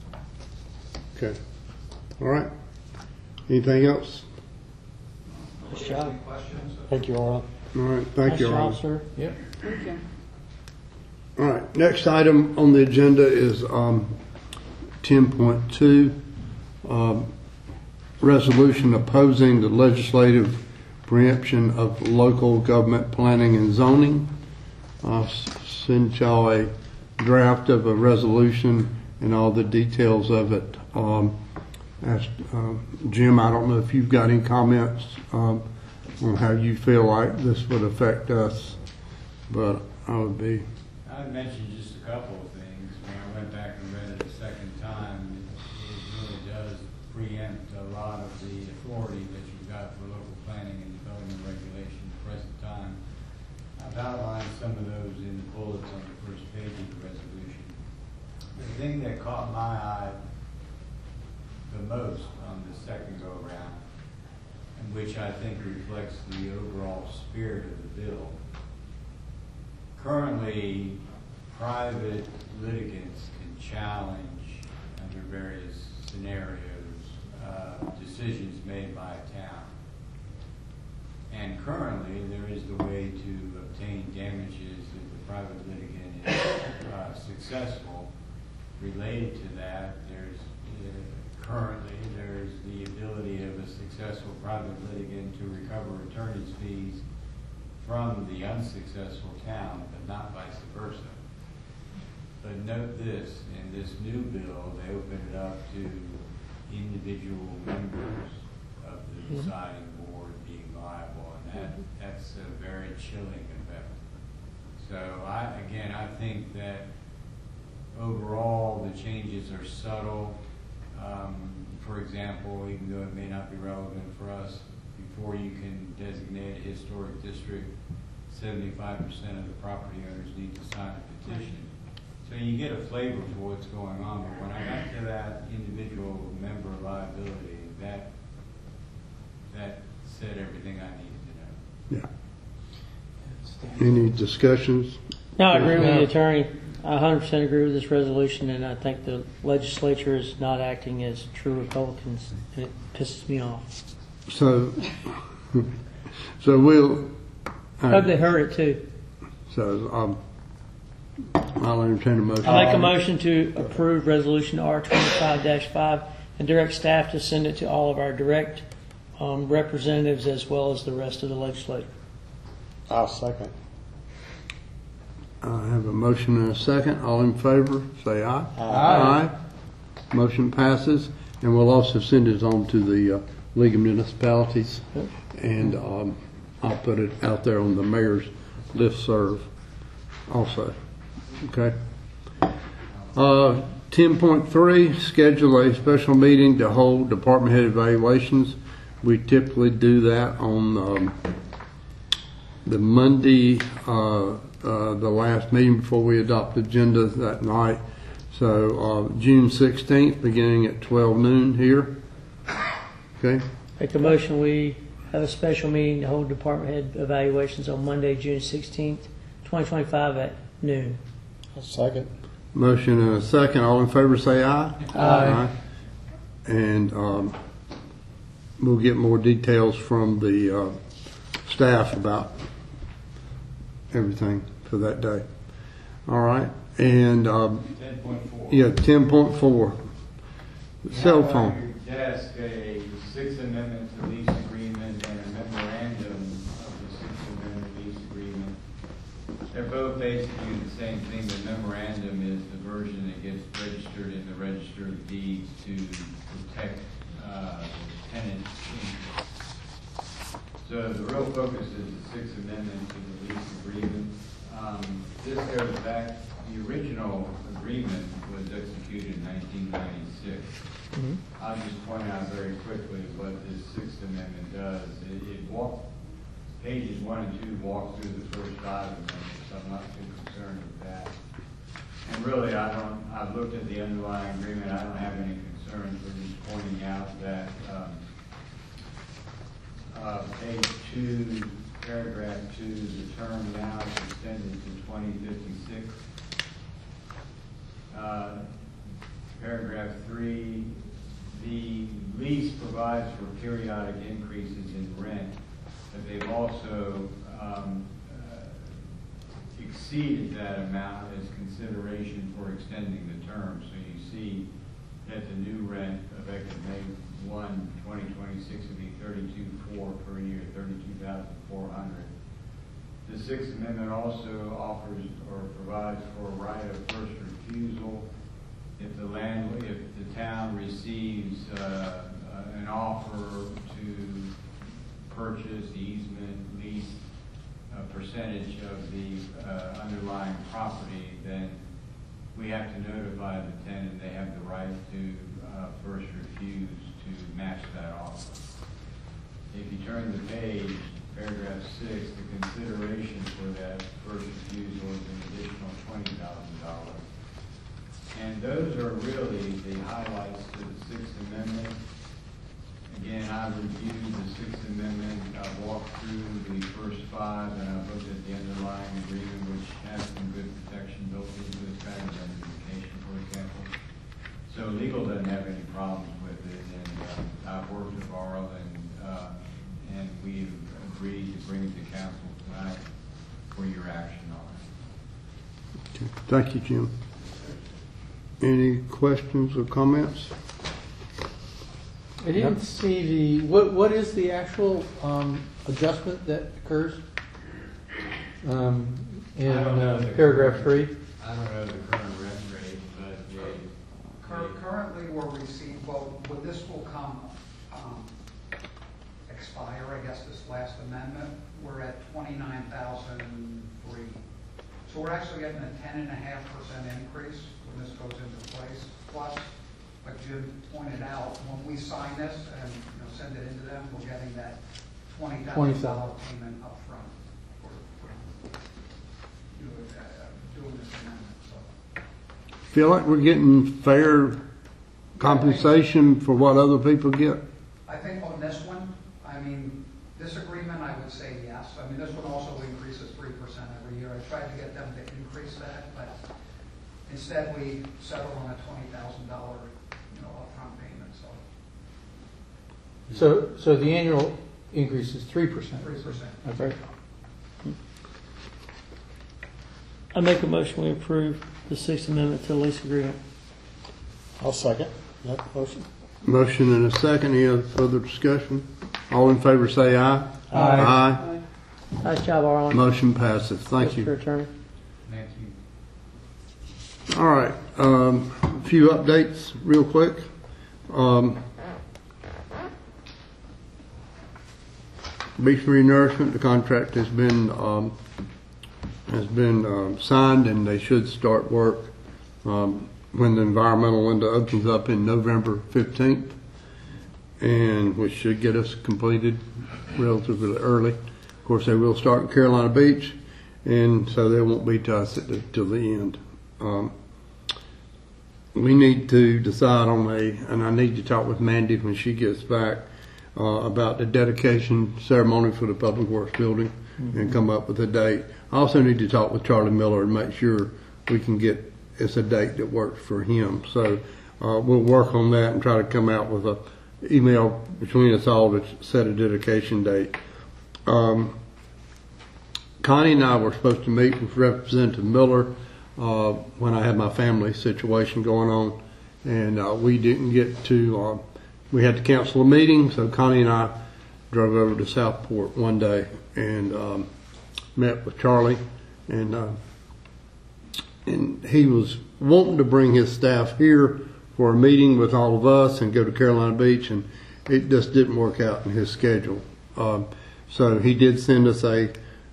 Okay. All right. Anything else? Nice job. Any questions? Thank you, Arlen. All right. Thank Nice you, job, Arlen. sir. Yep. Thank you. All right, next item on the agenda is um, ten point two, um, resolution opposing the legislative preemption of local government planning and zoning. I'll s- send y'all a draft of a resolution and all the details of it. Um, asked, uh, Jim, I don't know if you've got any comments um, on how you feel like this would affect us, but I would be. I'd mention just a couple of things. When I went back and read it a second time, it, it really does preempt a lot of the authority that you've got for local planning and development regulation at the present time. I've outlined some of those in the bullets on the first page of the resolution. The thing that caught my eye the most on the second go-around, and which I think reflects the overall spirit of the bill, currently, private litigants can challenge under various scenarios uh, decisions made by a town. And currently, there is the way to obtain damages if the private litigant is uh, successful. Related to that, there's uh, currently there's the ability of a successful private litigant to recover attorney's fees from the unsuccessful town, but not vice versa. But note this, in this new bill, they open it up to individual members of the deciding board being liable, and that, that's a very chilling effect. So I, again, I think that overall the changes are subtle. Um, for example, even though it may not be relevant for us, before you can designate a historic district, seventy-five percent of the property owners need to sign a petition. So you get a flavor for what's going on, but when I got to that individual member liability, that that said everything I needed to know. Yeah. It's Any discussions? No, I agree with the attorney. I one hundred percent agree with this resolution, and I think the legislature is not acting as true Republicans, and it pisses me off. So, so we'll. I hope they heard it too. So um, I'll entertain a motion. I make a motion to approve Resolution R twenty-five dash five and direct staff to send it to all of our direct um, representatives as well as the rest of the legislature. I'll second. I have a motion and a second. All in favor, say aye. Aye. Aye. Motion passes, and we'll also send it on to the uh, League of Municipalities, and um, I'll put it out there on the mayor's listserv also. Okay. Uh, ten point three, schedule a special meeting to hold department head evaluations. We typically do that on um, the Monday, uh, uh, the last meeting before we adopt the agenda that night. So uh, June sixteenth, beginning at twelve noon here. Okay. Make a motion we have a special meeting to hold department head evaluations on Monday, June sixteenth, twenty twenty-five at noon. I'll second. Motion and a second. All in favor say aye. Aye. Aye. And um, we'll get more details from the uh, staff about everything for that day. All right. And um, ten point four. yeah, ten point four. Cell You have phone. on your desk a Sixth Amendment to lease agreement and a memorandum of the Sixth Amendment lease agreement. They're both basically the same thing. The memorandum is the version that gets registered in the Register of Deeds to protect uh, the tenant's interests. So the real focus is the Sixth Amendment to the lease agreement. Um, this goes back, the original agreement was executed in nineteen ninety-six. Mm-hmm. I'll just point out very quickly what this Sixth Amendment does. It, it walks, pages one and two walk through the first five amendments, so I'm not too concerned with that. And really, I don't, I've looked at the underlying agreement, I don't have any concerns, we're just pointing out that um, uh, page two, paragraph two, the term now is extended to twenty fifty-six. Uh, paragraph three, the lease provides for periodic increases in rent, but they've also um, uh, exceeded that amount as consideration for extending the term. So you see that the new rent effective May first, twenty twenty-six would be thirty-two four per year, thirty-two thousand four hundred. The Sixth Amendment also offers or provides for a right of first refusal if the land, if the town receives uh, uh, an offer to purchase, easement, lease a percentage of the uh, underlying property, then we have to notify the tenant they have the right to uh, first refuse to match that offer. If you turn the page, paragraph six, the consideration for that first refusal is an additional twenty thousand dollars. And those are really the highlights to the Sixth Amendment. Again, I reviewed the Sixth Amendment, I walked through the first five, and I looked at the underlying agreement, which has some good protection built into its kind of identification, for example. So legal doesn't have any problems with it, and uh, I've worked with Arl, and, uh, and we've agreed to bring it to council tonight for your action on it. Okay. Thank you, Jim. Any questions or comments? I didn't see the, what, what is the actual um, adjustment that occurs um, in I don't know uh, the paragraph current- three? I don't know the current rent rate, but the, Cur- Currently, we're receiving, well, when this will come, um, expire, I guess, this last amendment, we're at twenty-nine thousand three. So we're actually getting a ten and a half percent increase when this goes into place. Plus, like Jim pointed out, when we sign this and, you know, send it into them, we're getting that twenty thousand dollar payment upfront for, for doing, uh, doing this amendment, so. Feel like we're getting fair compensation for what other people get? I think on this one, I mean, this agreement, I would say yes. I mean, this one also increases three percent tried to get them to increase that, but instead we settled on a twenty thousand dollar, you know, upfront payment, so So, so the annual increase is three percent? three percent. Okay. I make a motion we approve the Sixth Amendment to the lease agreement. I'll second that motion. Motion and a second. Any other further discussion? All in favor say aye. Aye. Aye. Nice job, Arlen. Motion passes. Thank you. Mister Attorney. Thank you. All right, um, a few updates real quick. Um, Beach Renourishment, the contract has been, um, has been, um, signed and they should start work, um, when the environmental window opens up in November fifteenth. And which should get us completed relatively early. Of course, they will start in Carolina Beach, and so they won't be to us at the, till the end. Um, we need to decide on a, and I need to talk with Mandy when she gets back, uh, about the dedication ceremony for the Public Works Building, mm-hmm. and come up with a date. I also need to talk with Charlie Miller and make sure we can get, it's a date that works for him. So uh, we'll work on that and try to come out with a email between us all to set a dedication date. Um, Connie and I were supposed to meet with Representative Miller uh, when I had my family situation going on, and uh, we didn't get to, uh, we had to cancel a meeting, so Connie and I drove over to Southport one day and um, met with Charlie, and uh, and he was wanting to bring his staff here for a meeting with all of us and go to Carolina Beach, and it just didn't work out in his schedule. Um, so he did send us a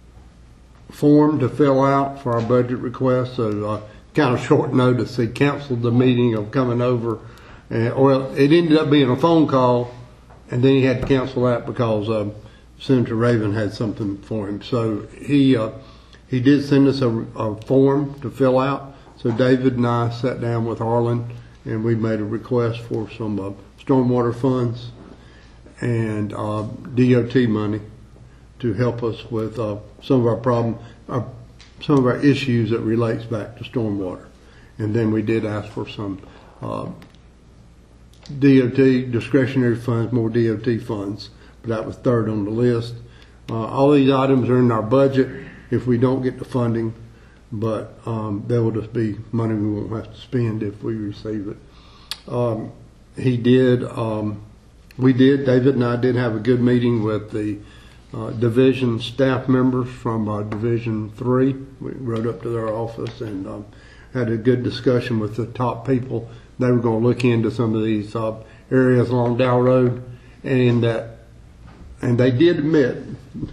form to fill out for our budget request. So uh, kind of short notice, he canceled the meeting of coming over. And, well, it ended up being a phone call, and then he had to cancel that because uh, Senator Raven had something for him. So he uh, he did send us a, a form to fill out. So David and I sat down with Arlen, and we made a request for some uh, stormwater funds and uh, D O T money to help us with uh, some of our problem, our, some of our issues that relates back to stormwater. And then we did ask for some uh, D O T discretionary funds, more D O T funds, but that was third on the list. Uh, all these items are in our budget if we don't get the funding, but um, there will just be money we won't have to spend if we receive it. Um, he did, um, we did, David and I did have a good meeting with the uh, division staff members from uh, Division three. We rode up to their office and um, had a good discussion with the top people. They were going to look into some of these uh, areas along Dow Road, and that, and they did admit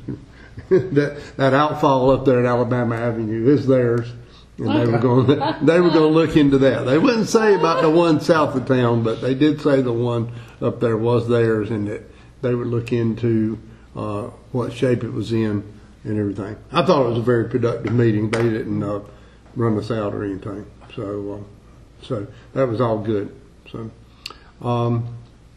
that that outfall up there at Alabama Avenue is theirs, and they were going to, they were going to look into that. They wouldn't say about the one south of town, but they did say the one up there was theirs, and that they would look into uh, what shape it was in and everything. I thought it was a very productive meeting. They didn't uh, run us out or anything, so uh, so that was all good. So, um,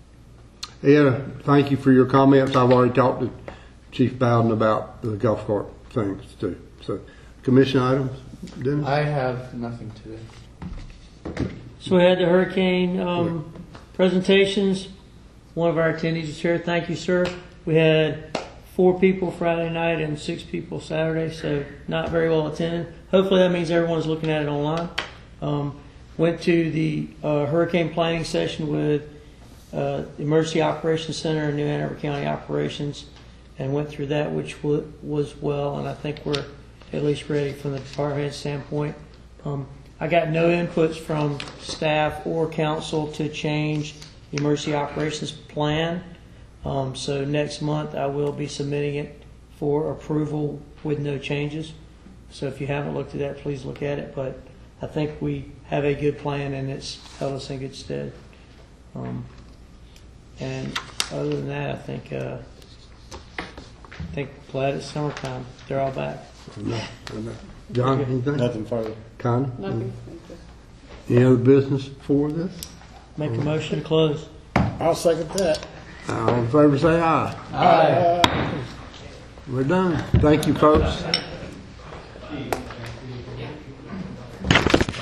Ed, thank you for your comments. I've already talked to Chief Bowden about the golf cart things too. So, commission items, Dennis? I have nothing today. So we had the hurricane um, presentations. One of our attendees is here. Thank you, sir. We had four people Friday night and six people Saturday, so not very well attended. Hopefully that means everyone's looking at it online. Um, went to the uh, hurricane planning session with uh, the Emergency Operations Center and New Hanover County Operations, and went through that, which w- was well, and I think we're at least ready from the department head standpoint. Um, I got no inputs from staff or council to change the emergency operations plan. Um, so next month I will be submitting it for approval with no changes. So if you haven't looked at that, please look at it. But I think we have a good plan, and it's held us in good stead. Um, and other than that, I think uh, I think glad it's summertime. They're all back. No, no. John, anything? Nothing further. Connie? Nothing. Any other business for this? Make a motion to close. I'll second that. All in favor say aye. Aye. We're done. Thank you, folks.